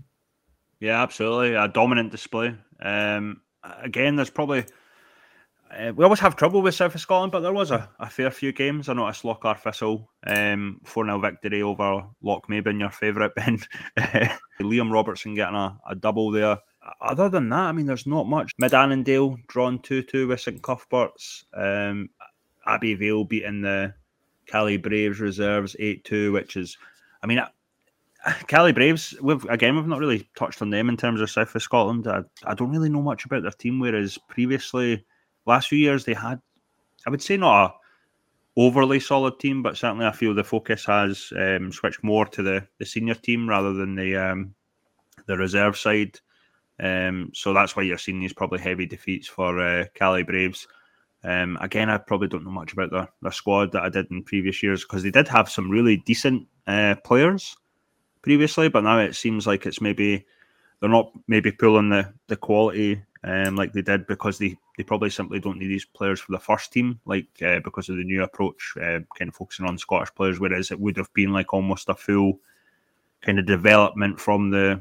Yeah, absolutely, a dominant display. Um, again, there's probably. Uh, we always have trouble with South of Scotland, but there was a, a fair few games. I noticed Lockhart Thistle, um, four nil victory over Lochmaben, your favourite, Ben. Liam Robertson getting a, a double there. Other than that, I mean, there's not much. Mid Annandale drawn two two with St Cuthberts. Um, Abbey Vale beating the Cali Braves reserves eight two, which is, I mean, Cali Braves, we've again, we've not really touched on them in terms of South of Scotland. I, I don't really know much about their team, whereas previously, last few years, they had, I would say, not a overly solid team, but certainly I feel the focus has um, switched more to the, the senior team rather than the um, the reserve side. Um, so that's why you're seeing these probably heavy defeats for uh, Cali Braves. Um, again, I probably don't know much about their, their squad that I did in previous years, because they did have some really decent uh, players previously, but now it seems like it's maybe they're not maybe pulling the, the quality Um, like they did, because they, they probably simply don't need these players for the first team, like uh, because of the new approach, uh, kind of focusing on Scottish players, whereas it would have been like almost a full kind of development from the,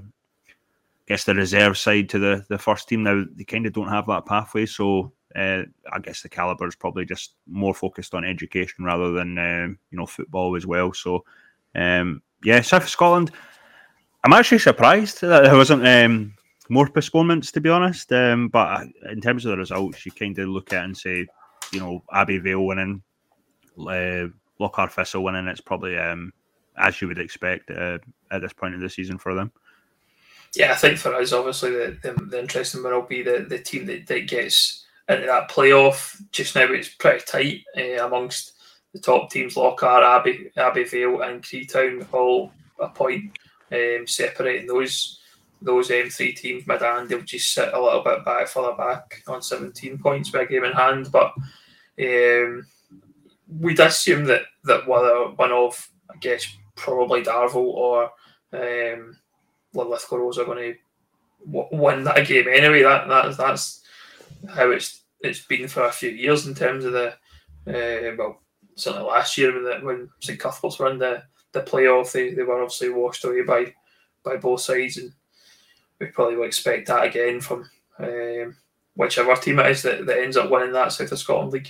I guess, the reserve side to the, the first team. Now they kind of don't have that pathway, so uh, I guess the calibre is probably just more focused on education rather than uh, you know football as well. So um, yeah, South of Scotland, I'm actually surprised that there wasn't Um, more postponements, to be honest. Um, but in terms of the results, you kind of look at it and say, you know, Abbey Vale winning, uh, Lockhart Thistle winning, it's probably um, as you would expect uh, at this point in the season for them. Yeah, I think for us, obviously, the, the, the interesting one will be the, the team that, that gets into that playoff. Just now, it's pretty tight uh, amongst the top teams, Lockhart, Abbey, Abbey Vale and Creetown, all a point um, separating those Those um, three teams. Mid and they'll just sit a little bit back, further back on seventeen points with a game in hand. But um, we'd assume that that whether one of, I guess, probably Darvel or um, Linlithgow Rose are going to w- win that game anyway. That that's that's how it's it's been for a few years in terms of the uh, well certainly last year when the, when St Cuthberts were in the, the playoff, they, they were obviously washed away by by both sides, and we probably will expect that again from um, whichever team it is that, that ends up winning that South of Scotland League.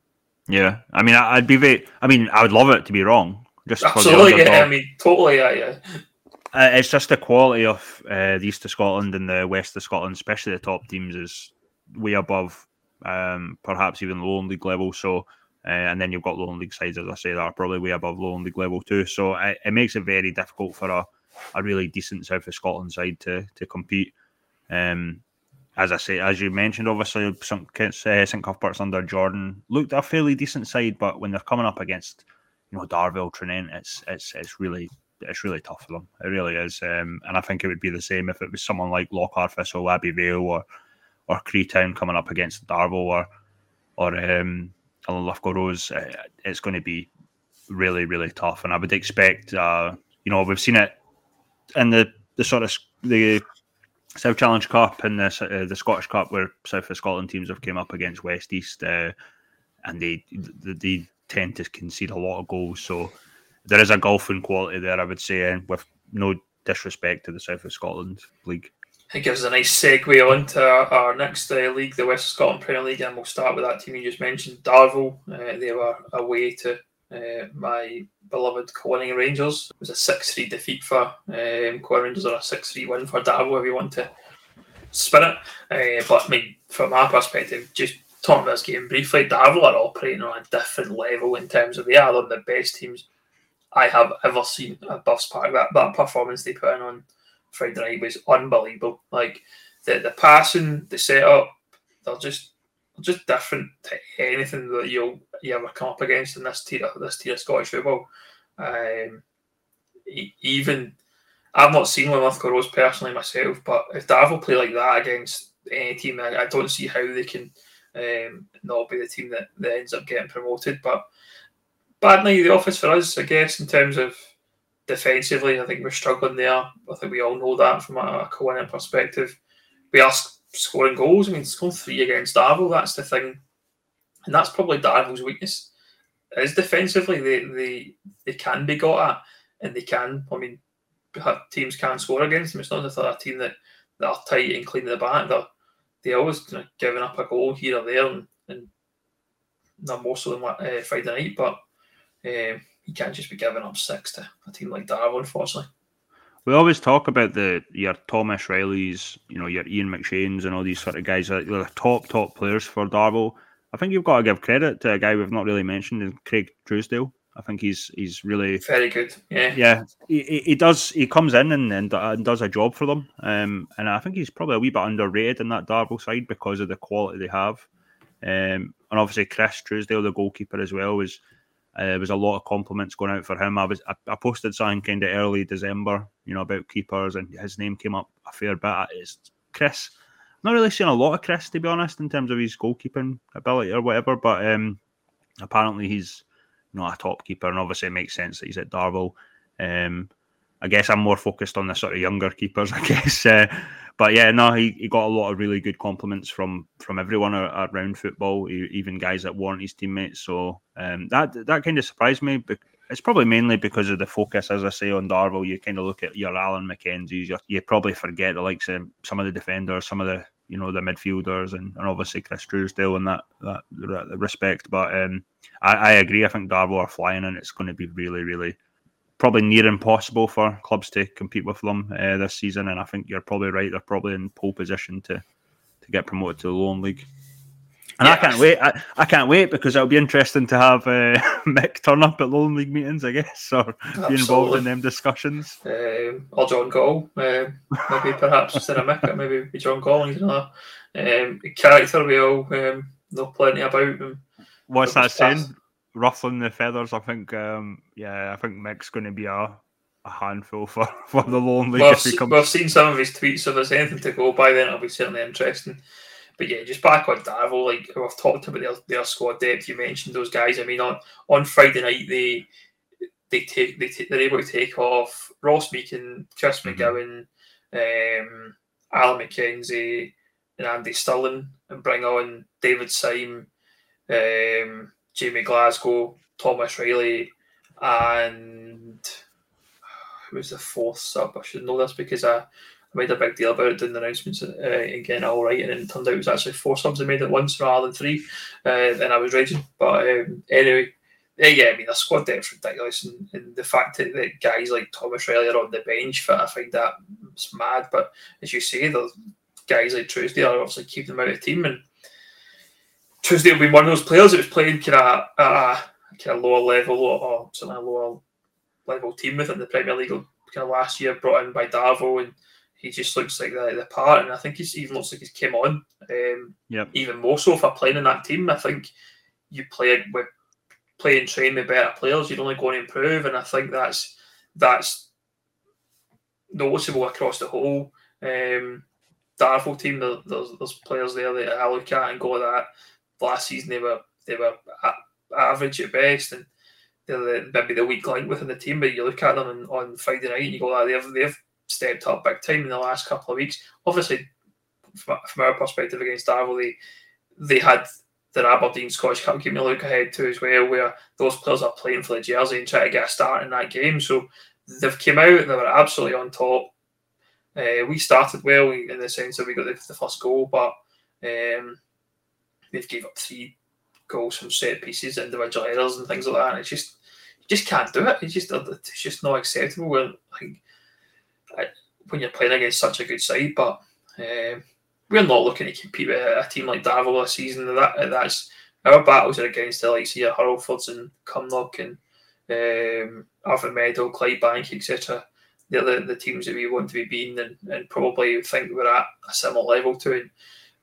Yeah, I mean, I'd be very. I mean, I would love it to be wrong. Just absolutely, for the yeah. I mean, totally, yeah. yeah. Uh, it's just the quality of uh, the East of Scotland and the West of Scotland, especially the top teams, is way above, um, perhaps even Lowland League level. So, uh, and then you've got Lowland League sides, as I say, that are probably way above Lowland League level too. So it, it makes it very difficult for a, a really decent South of Scotland side to to compete. Um, as I say, as you mentioned, obviously St Uh, St Cuthberts under Jordan looked a fairly decent side, but when they're coming up against, you know, Darville, Tranent, it's it's it's really it's really tough for them. It really is, um, and I think it would be the same if it was someone like Lockhart, Thistle, Abbey Vale, or or Creetown coming up against Darville or or um, Lithgow Rose. It's going to be really really tough, and I would expect, uh, you know, we've seen it in the the sort of the South Challenge Cup and the uh, the Scottish Cup, where South of Scotland teams have came up against West East, uh, and they, they they tend to concede a lot of goals. So there is a golfing quality there, I would say, and with no disrespect to the South of Scotland League. It gives us a nice segue on to our, our next uh, league, the West of Scotland Premier League, and we'll start with that team you just mentioned, Darville. Uh, they were away to uh, my beloved Cowanning Rangers. It was a six three defeat for um, Cowanning Rangers, or a six three win for Darville, if you want to spin it. Uh, but I mean, from our perspective, just talking about this game briefly, Darville are operating on a different level in terms of they are one of the best teams I have ever seen at Buffs Park. That that performance they put in on Friday night was unbelievable. Like the the passing, the setup, they're just they're just different to anything that you'll you ever come up against in this tier this tier of Scottish football. Um, even I've not seen Lithgow Rose personally myself, but if Darville play like that against any team, I, I don't see how they can um, not be the team that, that ends up getting promoted. But bad night at the office for us, I guess, in terms of defensively. I think we're struggling there. I think we all know that from a, a Cowanning perspective. We are scoring goals. I mean, scoring three against Darville, that's the thing. And that's probably Darville's weakness. It is defensively, they, they, they can be got at, and they can, I mean, teams can score against them. It's not just a team that, that are tight and clean at the back. They're, they're always kind of giving up a goal here or there, and, and not most of them uh, Friday night, but um, you can't just be giving up six to a team like Darville, unfortunately. We always talk about the your Thomas Riley's, you know, your Ian McShane's and all these sort of guys that are top, top players for Darville. I think you've got to give credit to a guy we've not really mentioned, Craig Truesdale. I think he's he's really very good. Yeah, yeah. He, he does. He comes in and, and, and does a job for them. Um, and I think he's probably a wee bit underrated in that Darville side because of the quality they have. Um, and obviously Chris Truesdale, the goalkeeper as well, was uh, there was a lot of compliments going out for him. I was I, I posted something kind of early December, you know, about keepers, and his name came up a fair bit. It's Chris. Not really seen a lot of Chris, to be honest, in terms of his goalkeeping ability or whatever, but um, apparently he's not a top keeper, and obviously it makes sense that he's at Darville. Um, I guess I'm more focused on the sort of younger keepers, I guess. Uh, but yeah, no, he, he got a lot of really good compliments from from everyone around football, even guys that weren't his teammates. So um, that that kind of surprised me. It's probably mainly because of the focus, as I say, on Darville. You kind of look at your Alan McKenzie's, your, you probably forget the likes of some of the defenders, some of the, you know, the midfielders, and, and obviously Chris Truesdale in that that respect. But um, I, I agree. I think Darville are flying, and it's going to be really, really probably near impossible for clubs to compete with them uh, this season. And I think you're probably right. They're probably in pole position to to get promoted to the Lowland League. And yeah. I can't wait. I, I can't wait because it'll be interesting to have uh, Mick turn up at Lowland League meetings, I guess, or Absolutely. be involved in them discussions. Um, or John Gall, uh, maybe perhaps instead of Mick, maybe be John Gall. You know, um, character we all um, know plenty about. Him. What's that saying? Ruffling the feathers. I think. Um, yeah, I think Mick's going to be a, a handful for, for the Lowland League. Well, if he comes. We've seen some of his tweets, so if there's anything to go by, then it'll be certainly interesting. But yeah, just back on Darville, like we've talked about their, their squad depth. You mentioned those guys. I mean, on, on Friday night they they take they take, they're able to take off Ross Meakin, Chris mm-hmm. McGowan, um, Alan McKenzie, and Andy Stirling, and bring on David Syme, um, Jamie Glasgow, Thomas Riley, and who was the fourth sub? I should know this because I, I made a big deal about it doing the announcements uh, and getting it all right, and then it turned out it was actually four subs I made at once rather than three, uh, and I was raging. But um, anyway, yeah, I mean, the squad depth's ridiculous, and, and the fact that, that guys like Thomas Riley are on the bench, I find that it's mad. But as you say, the guys like Truesdale are obviously keeping them out of the team, and Truesdale being one of those players that was playing kind of uh, kind of lower level or something a lower level team within the Premier League kind of last year, brought in by Darvo, and he just looks like the, the part, and I think he even looks like he's came on. Um, yep. Even more so for playing in that team. I think you play with play and train with better players, you're only going to improve, and I think that's that's noticeable across the whole um, Darvel team. There, there's, there's players there that I look at and go that last season they were they were average at best, and they're the, maybe the weak link within the team. But you look at them on, on Friday night and you go, ah, they've they've stepped up big time in the last couple of weeks. Obviously, from, from our perspective against Darvel, they they had the Aberdeen Scottish Cup game to look ahead to as well, where those players are playing for the jersey and trying to get a start in that game. So they've came out, they were absolutely on top. Uh, we started well in the sense that we got the, the first goal, but um, they've gave up three goals from set pieces, individual errors and things like that. And it's just, you just can't do it. It's just, it's just not acceptable when, like, when you're playing against such a good side. But um, we're not looking to compete with a team like Darvel this season. That that's our battles are against the likes of Hurlfords and Cumnock and um, Arthur Meadow, Clydebank, et cetera. They're the, the teams that we want to be beating, and, and probably think we're at a similar level to. And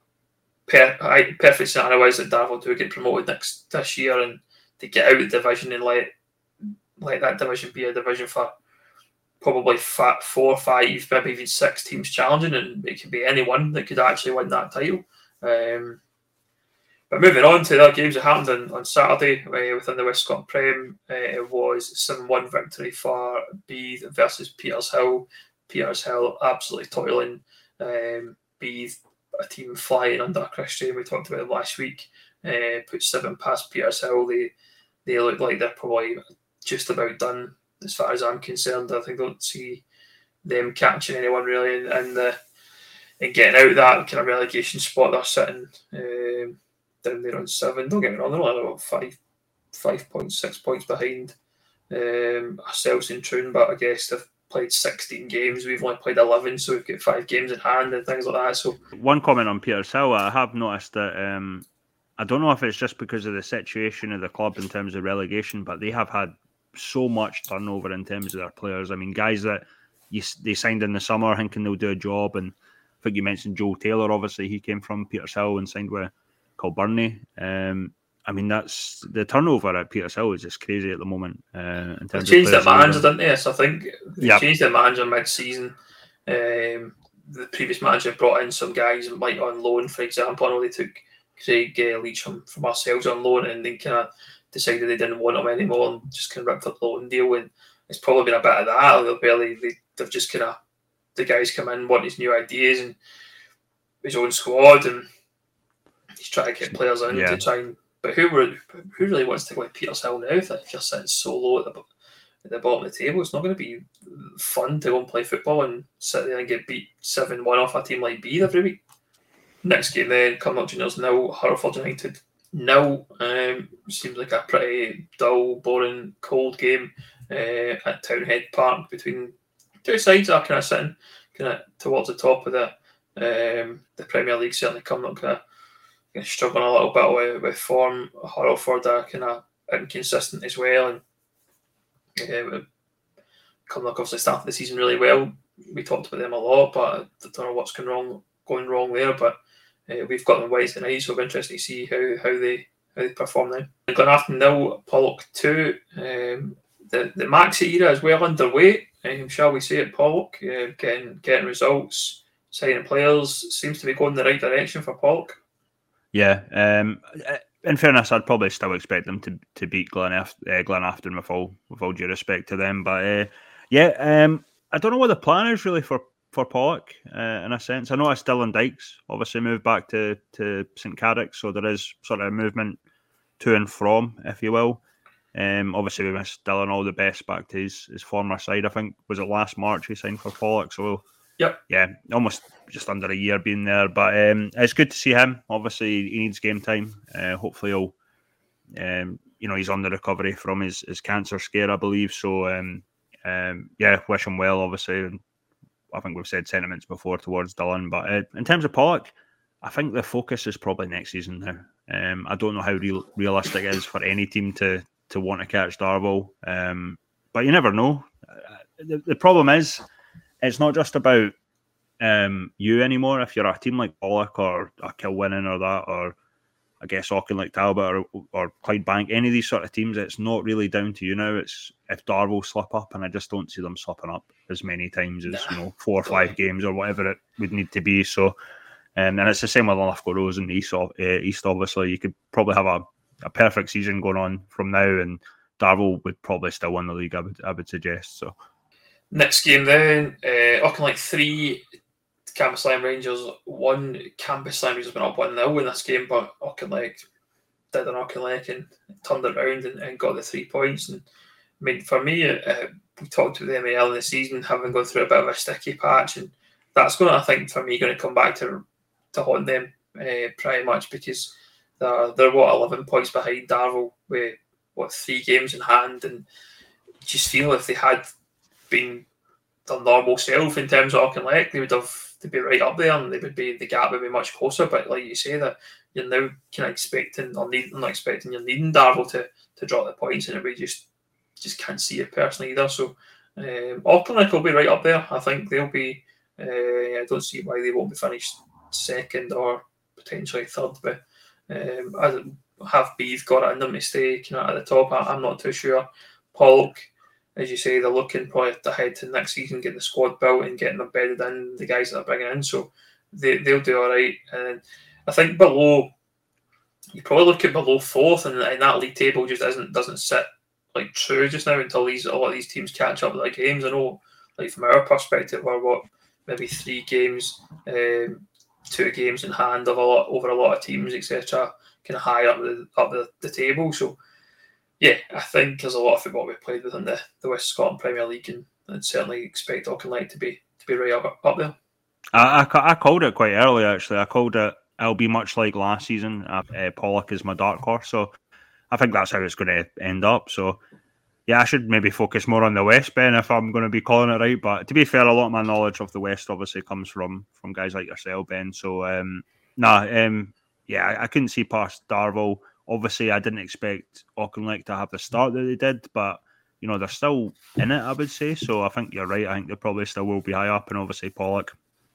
per, I, perfect scenario is that Darvel do get promoted next this year, and to get out of the division and let let that division be a division for probably four, five, maybe even six teams challenging, and it could be anyone that could actually win that title. Um, but moving on to the games that happened on, on Saturday uh, within the West Scotland Prem, uh, it was seven one victory for Beath versus Petershill. Petershill absolutely toiling. Um, Beath, a team flying under Christian, we talked about it last week, uh, put seven past Petershill. They, they look like they're probably just about done. As far as I'm concerned, I think I don't see them catching anyone really, and uh, and getting out of that kind of relegation spot. They're sitting um, down there on seven. Don't get me wrong, they're only about five, five points, six points behind um, ourselves in Troon, but I guess they've played sixteen games. We've only played eleven, so we've got five games in hand and things like that. So one comment on Petershill, I have noticed that. Um, I don't know if it's just because of the situation of the club in terms of relegation, but they have had so much turnover in terms of their players. I mean, guys that you, they signed in the summer thinking they'll do a job, and I think you mentioned Joe Taylor. Obviously, he came from Petershill and signed with Kilbirnie. Um, I mean, that's the turnover at Petershill is just crazy at the moment. Uh, in terms they changed of their manager, didn't they? So I think they yep. changed their manager mid-season. Um, the previous manager brought in some guys like on loan, for example. I know they took Craig uh, Leach from, from ourselves on loan, and they kind of decided they didn't want him anymore and just kind of ripped up the loan deal. And it's probably been a bit of that. They've barely, they, they've just kind of, the guys come in, want his new ideas and his own squad, and he's trying to get players in yeah. to try and. But who were, who really wants to go like Petershill now? If you're sitting so low at the, at the bottom of the table, it's not going to be fun to go and play football and sit there and get beat seven one off a team like Beath every week. Next game then, Cumnock Juniors nil, Hurlford United nil. Um, seems like a pretty dull, boring, cold game uh, at Townhead Park between two sides that are kind of sitting kind of towards the top of the um, the Premier League. Certainly Cumnock kind of, kind of struggling a little bit with, with form. Hurlford are kind of inconsistent as well. And uh, Cumnock obviously started the season really well. We talked about them a lot, but I don't know what's going wrong going wrong there. But Uh, we've got them Wednesday night, so it'll be interesting to see how, how they how they perform now. Glenafton nil, Pollock two. Um, the the Maxi era is well underway, um, shall we say, at Pollock. Uh, getting getting results, signing players, seems to be going in the right direction for Pollock. Yeah. Um, in fairness, I'd probably still expect them to to beat Glenafton, uh, Glenafton with all with all due respect to them. But uh, yeah, um, I don't know what the plan is really for. For Pollock, uh, in a sense. I noticed Dylan Dykes obviously moved back to, to St Carrick, so there is sort of movement to and from, if you will. Um, obviously, we missed Dylan all the best back to his, his former side. I think, was it last March he signed for Pollock? So, yep. yeah, almost just under a year being there. But um, it's good to see him. Obviously, he needs game time. Uh, hopefully, he'll, um, you know, he's on the recovery from his, his cancer scare, I believe. So, um, um, yeah, wish him well, obviously. And I think we've said sentiments before towards Dylan. But uh, in terms of Pollock, I think the focus is probably next season now. Um, I don't know how real, realistic it is for any team to to want to catch Darvel, um, but you never know. Uh, the, the problem is, it's not just about um, you anymore. If you're a team like Pollock or a Kilwinning or that, or I guess Auchinleck Talbot or, or Clydebank, any of these sort of teams, it's not really down to you now. It's if Darvel slip up, and I just don't see them slipping up as many times as you know four or five games or whatever it would need to be. So. Um, and it's the same with Lithgow Rose and East, uh, East, obviously. You could probably have a, a perfect season going on from now, and Darvel would probably still win the league, I would, I would suggest. So, next game then, uh, Auchinleck three, Cambuslang Rangers one. Cambuslang Rangers went up one nil in this game, but Auchinleck did an Auchinleck and turned it around and, and got the three points. And I mean, for me, uh, we talked about them early in the season, having gone through a bit of a sticky patch, and that's going to, I think, for me, going to come back to to haunt them uh, pretty much, because they're, they're what eleven points behind Darvel with what three games in hand, and just feel if they had been their normal self in terms of Auchinleck, they would have to be right up there, and they would be the gap would be much closer. But like you say, that you're now kind of expecting or need, not expecting you're needing Darvel to to drop the points, and we just just can't see it personally either. So um, Auchinleck will be right up there. I think they'll be. Uh, I don't see why they won't be finished second or potentially third, but um, I have Beath got it in them to stay kind of at the top. I, I'm not too sure. Pollock, as you say, they're looking probably ahead to next season, getting the squad built and getting them bedded in, the guys that they're bringing in, so they, they'll do all right. And I think below, you probably look at below fourth, and, and that league table just isn't doesn't sit like true just now until these a lot of these teams catch up with their games. I know, like from our perspective, we're what maybe three games. Um, two games in hand of a lot over a lot of teams, et cetera, kind of high up the up the, the table. So yeah, I think there's a lot of football we played within the, the West Scotland Premier League, and I'd certainly expect Auchinleck to be to be right up, up there. I, I I called it quite early actually. I called it it'll be much like last season. Uh, Pollock is my dark horse, so I think that's how it's going to end up. So yeah, I should maybe focus more on the West, Ben, if I'm going to be calling it right. But to be fair, a lot of my knowledge of the West obviously comes from from guys like yourself, Ben. So, um, nah, um, yeah, I, I couldn't see past Darvel. Obviously, I didn't expect Auchinleck to have the start that they did, but, you know, they're still in it, I would say. So I think you're right. I think they probably still will be high up. And obviously, Pollock,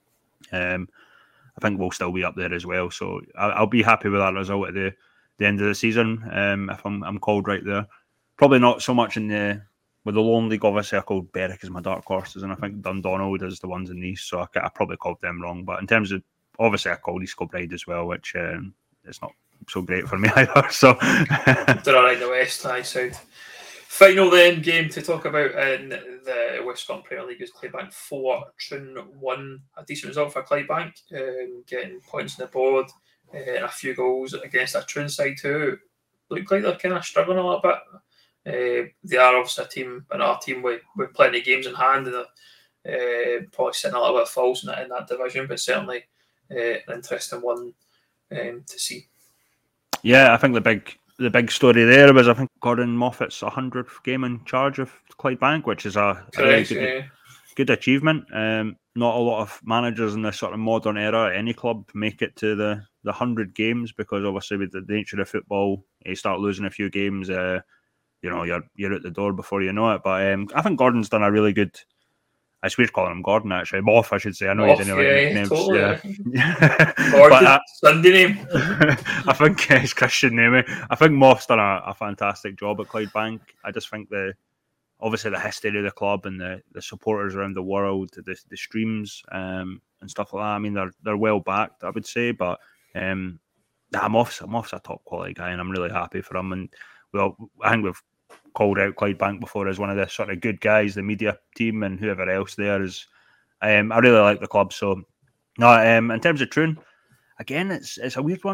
um, I think will still be up there as well. So I'll, I'll be happy with that result at the, the end of the season, um, if I'm, I'm called right there. Probably not so much in the with the Lone League. Obviously, I called Berwick as my dark horses, and I think Dundonald is the ones in the East. So I, I probably called them wrong. But in terms of obviously, I called East Kilbride as well, which um, is not so great for me either. So they're all right in the West, high south. Final then game to talk about in the West Scotland Premier League is Clydebank four, Troon one. A decent result for Clydebank, um, getting points on the board uh, and a few goals against a Troon side too. Look like they're kind of struggling a little bit. Uh, they are obviously a team, another team with, with plenty of games in hand, and they're uh, probably sitting a little bit false in that, in that division, but certainly uh, an interesting one um, to see. Yeah, I think the big the big story there was I think Gordon Moffat's one hundredth game in charge of Clydebank, which is a, a really good, yeah. good achievement. Um, not a lot of managers in this sort of modern era at any club make it to the, the one hundred games, because obviously with the nature of football, you start losing a few games, uh, you know, you're you're at the door before you know it. But um, I think Gordon's done a really good. I swear calling him Gordon actually. Moff, I should say. I know Moff, he didn't yeah, like nicknames. totally. Yeah. Gordon, uh, Sunday name. I think uh, his Christian name. I think Moff's done a, a fantastic job at Clydebank. I just think the obviously the history of the club and the, the supporters around the world, the the streams um, and stuff like that. I mean, they're they're well backed, I would say. But um, nah, Moff's Moff's a top quality guy, and I'm really happy for him. And well, I think we've called out Clydebank before as one of the sort of good guys, the media team and whoever else there is. Um, I really like the club. So, no, um, in terms of Troon, again, it's it's a weird one.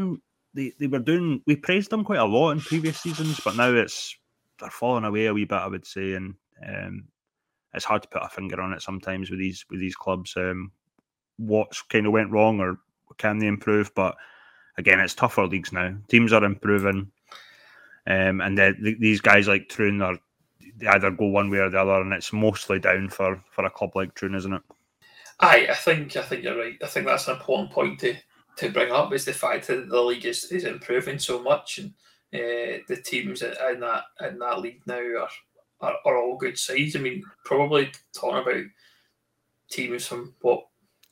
they, they were doing. We praised them quite a lot in previous seasons, but now it's they're falling away a wee bit, I would say, and um, it's hard to put a finger on it sometimes with these with these clubs. Um, what's kind of went wrong, or can they improve? But again, it's tougher leagues now. Teams are improving, um, and the, the, these guys like Troon are they either go one way or the other, and it's mostly down for, for a club like Troon, isn't it? Aye, I think I think you're right. I think that's an important point to, to bring up is the fact that the league is, is improving so much, and uh, the teams in that in that league now are, are are all good sides. I mean, probably talking about teams from what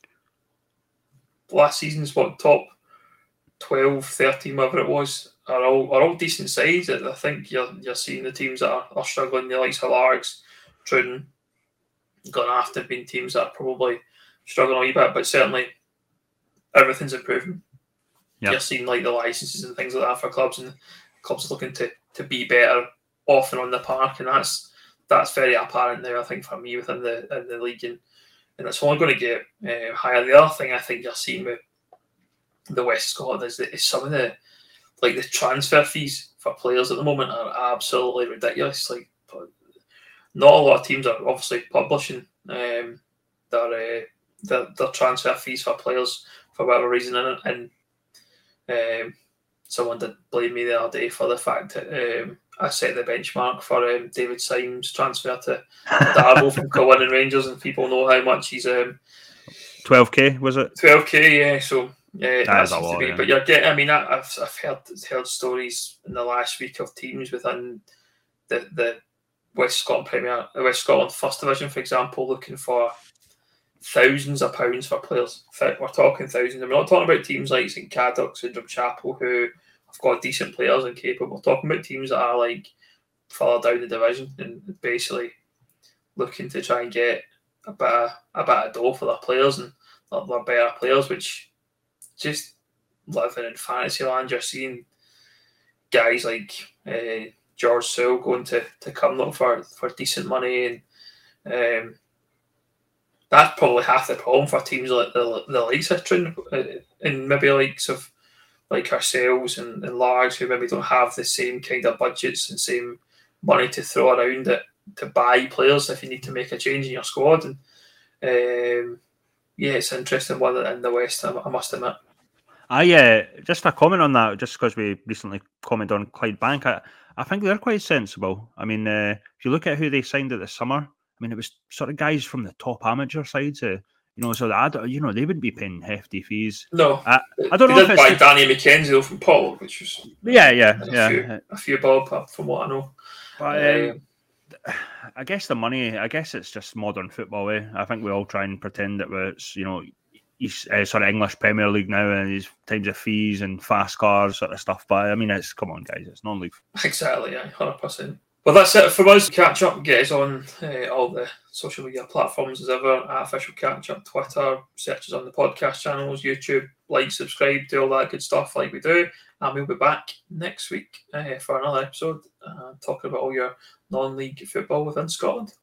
last season's what top twelve, thirteen, whatever it was, are all are all decent sides. I think you're you're seeing the teams that are, are struggling, the likes of Largs, Troon, Glenafton being teams that are probably struggling a wee bit, but certainly everything's improving. Yep. You're seeing like the licenses and things like that for clubs, and clubs looking to, to be better off and on the park, and that's that's very apparent now, I think, for me within the in the league, and, and it's only going to get uh, higher. The other thing I think you're seeing with the West Scotland is that is some of the like the transfer fees for players at the moment are absolutely ridiculous. Like, not a lot of teams are obviously publishing um, their, uh, their their transfer fees for players for whatever reason, and, and um, someone did blame me the other day for the fact that um, I set the benchmark for um, David Symes' transfer to, to Darvel from Kilwinning Rangers, and people know how much he's um, twelve K was it? twelve K, yeah. So yeah, that is a lot. Yeah. But you're getting. I mean, I, I've I've heard heard stories in the last week of teams within the the. West Scotland Premier, West Scotland First Division, for example, looking for thousands of pounds for players. We're talking thousands. And we're not talking about teams like Saint Cadoc's and Drumchapel who have got decent players and capable. We're talking about teams that are like further down the division and basically looking to try and get a bit of, a bit of dough for their players and their, their better players, which just living in fantasy land. You're seeing guys like uh, George Sewell going to, to Cumnock for, for decent money, and um, that's probably half the problem for teams like the the likes of Troon, uh, and maybe likes of like ourselves and, and Largs, who maybe don't have the same kind of budgets and same money to throw around it to buy players if you need to make a change in your squad. And um, yeah, it's an interesting one in the West, I, I must admit. I uh, just a comment on that, just because we recently commented on Clydebank. I, I think they're quite sensible. I mean, uh, if you look at who they signed at the summer, I mean, it was sort of guys from the top amateur sides. Uh, you know, so that, you know, they wouldn't be paying hefty fees. No, I, I don't they know did if buy it's Danny McKenzie though from Paul, which was yeah, yeah, a yeah, few, a few bob from what I know. But um, um, I guess the money. I guess it's just modern football. Eh? I think we all try and pretend that it's, you know, uh, sort of English Premier League now, and these times of fees and fast cars sort of stuff. But I mean, it's come on, guys, it's non-league. Exactly, yeah, hundred percent. Well, that's it for us. Catch up, get us on uh, all the social media platforms as ever. At Official Catch Up, Twitter, searches on the podcast channels, YouTube, like, subscribe, do all that good stuff like we do. And we'll be back next week uh, for another episode uh, talking about all your non-league football within Scotland.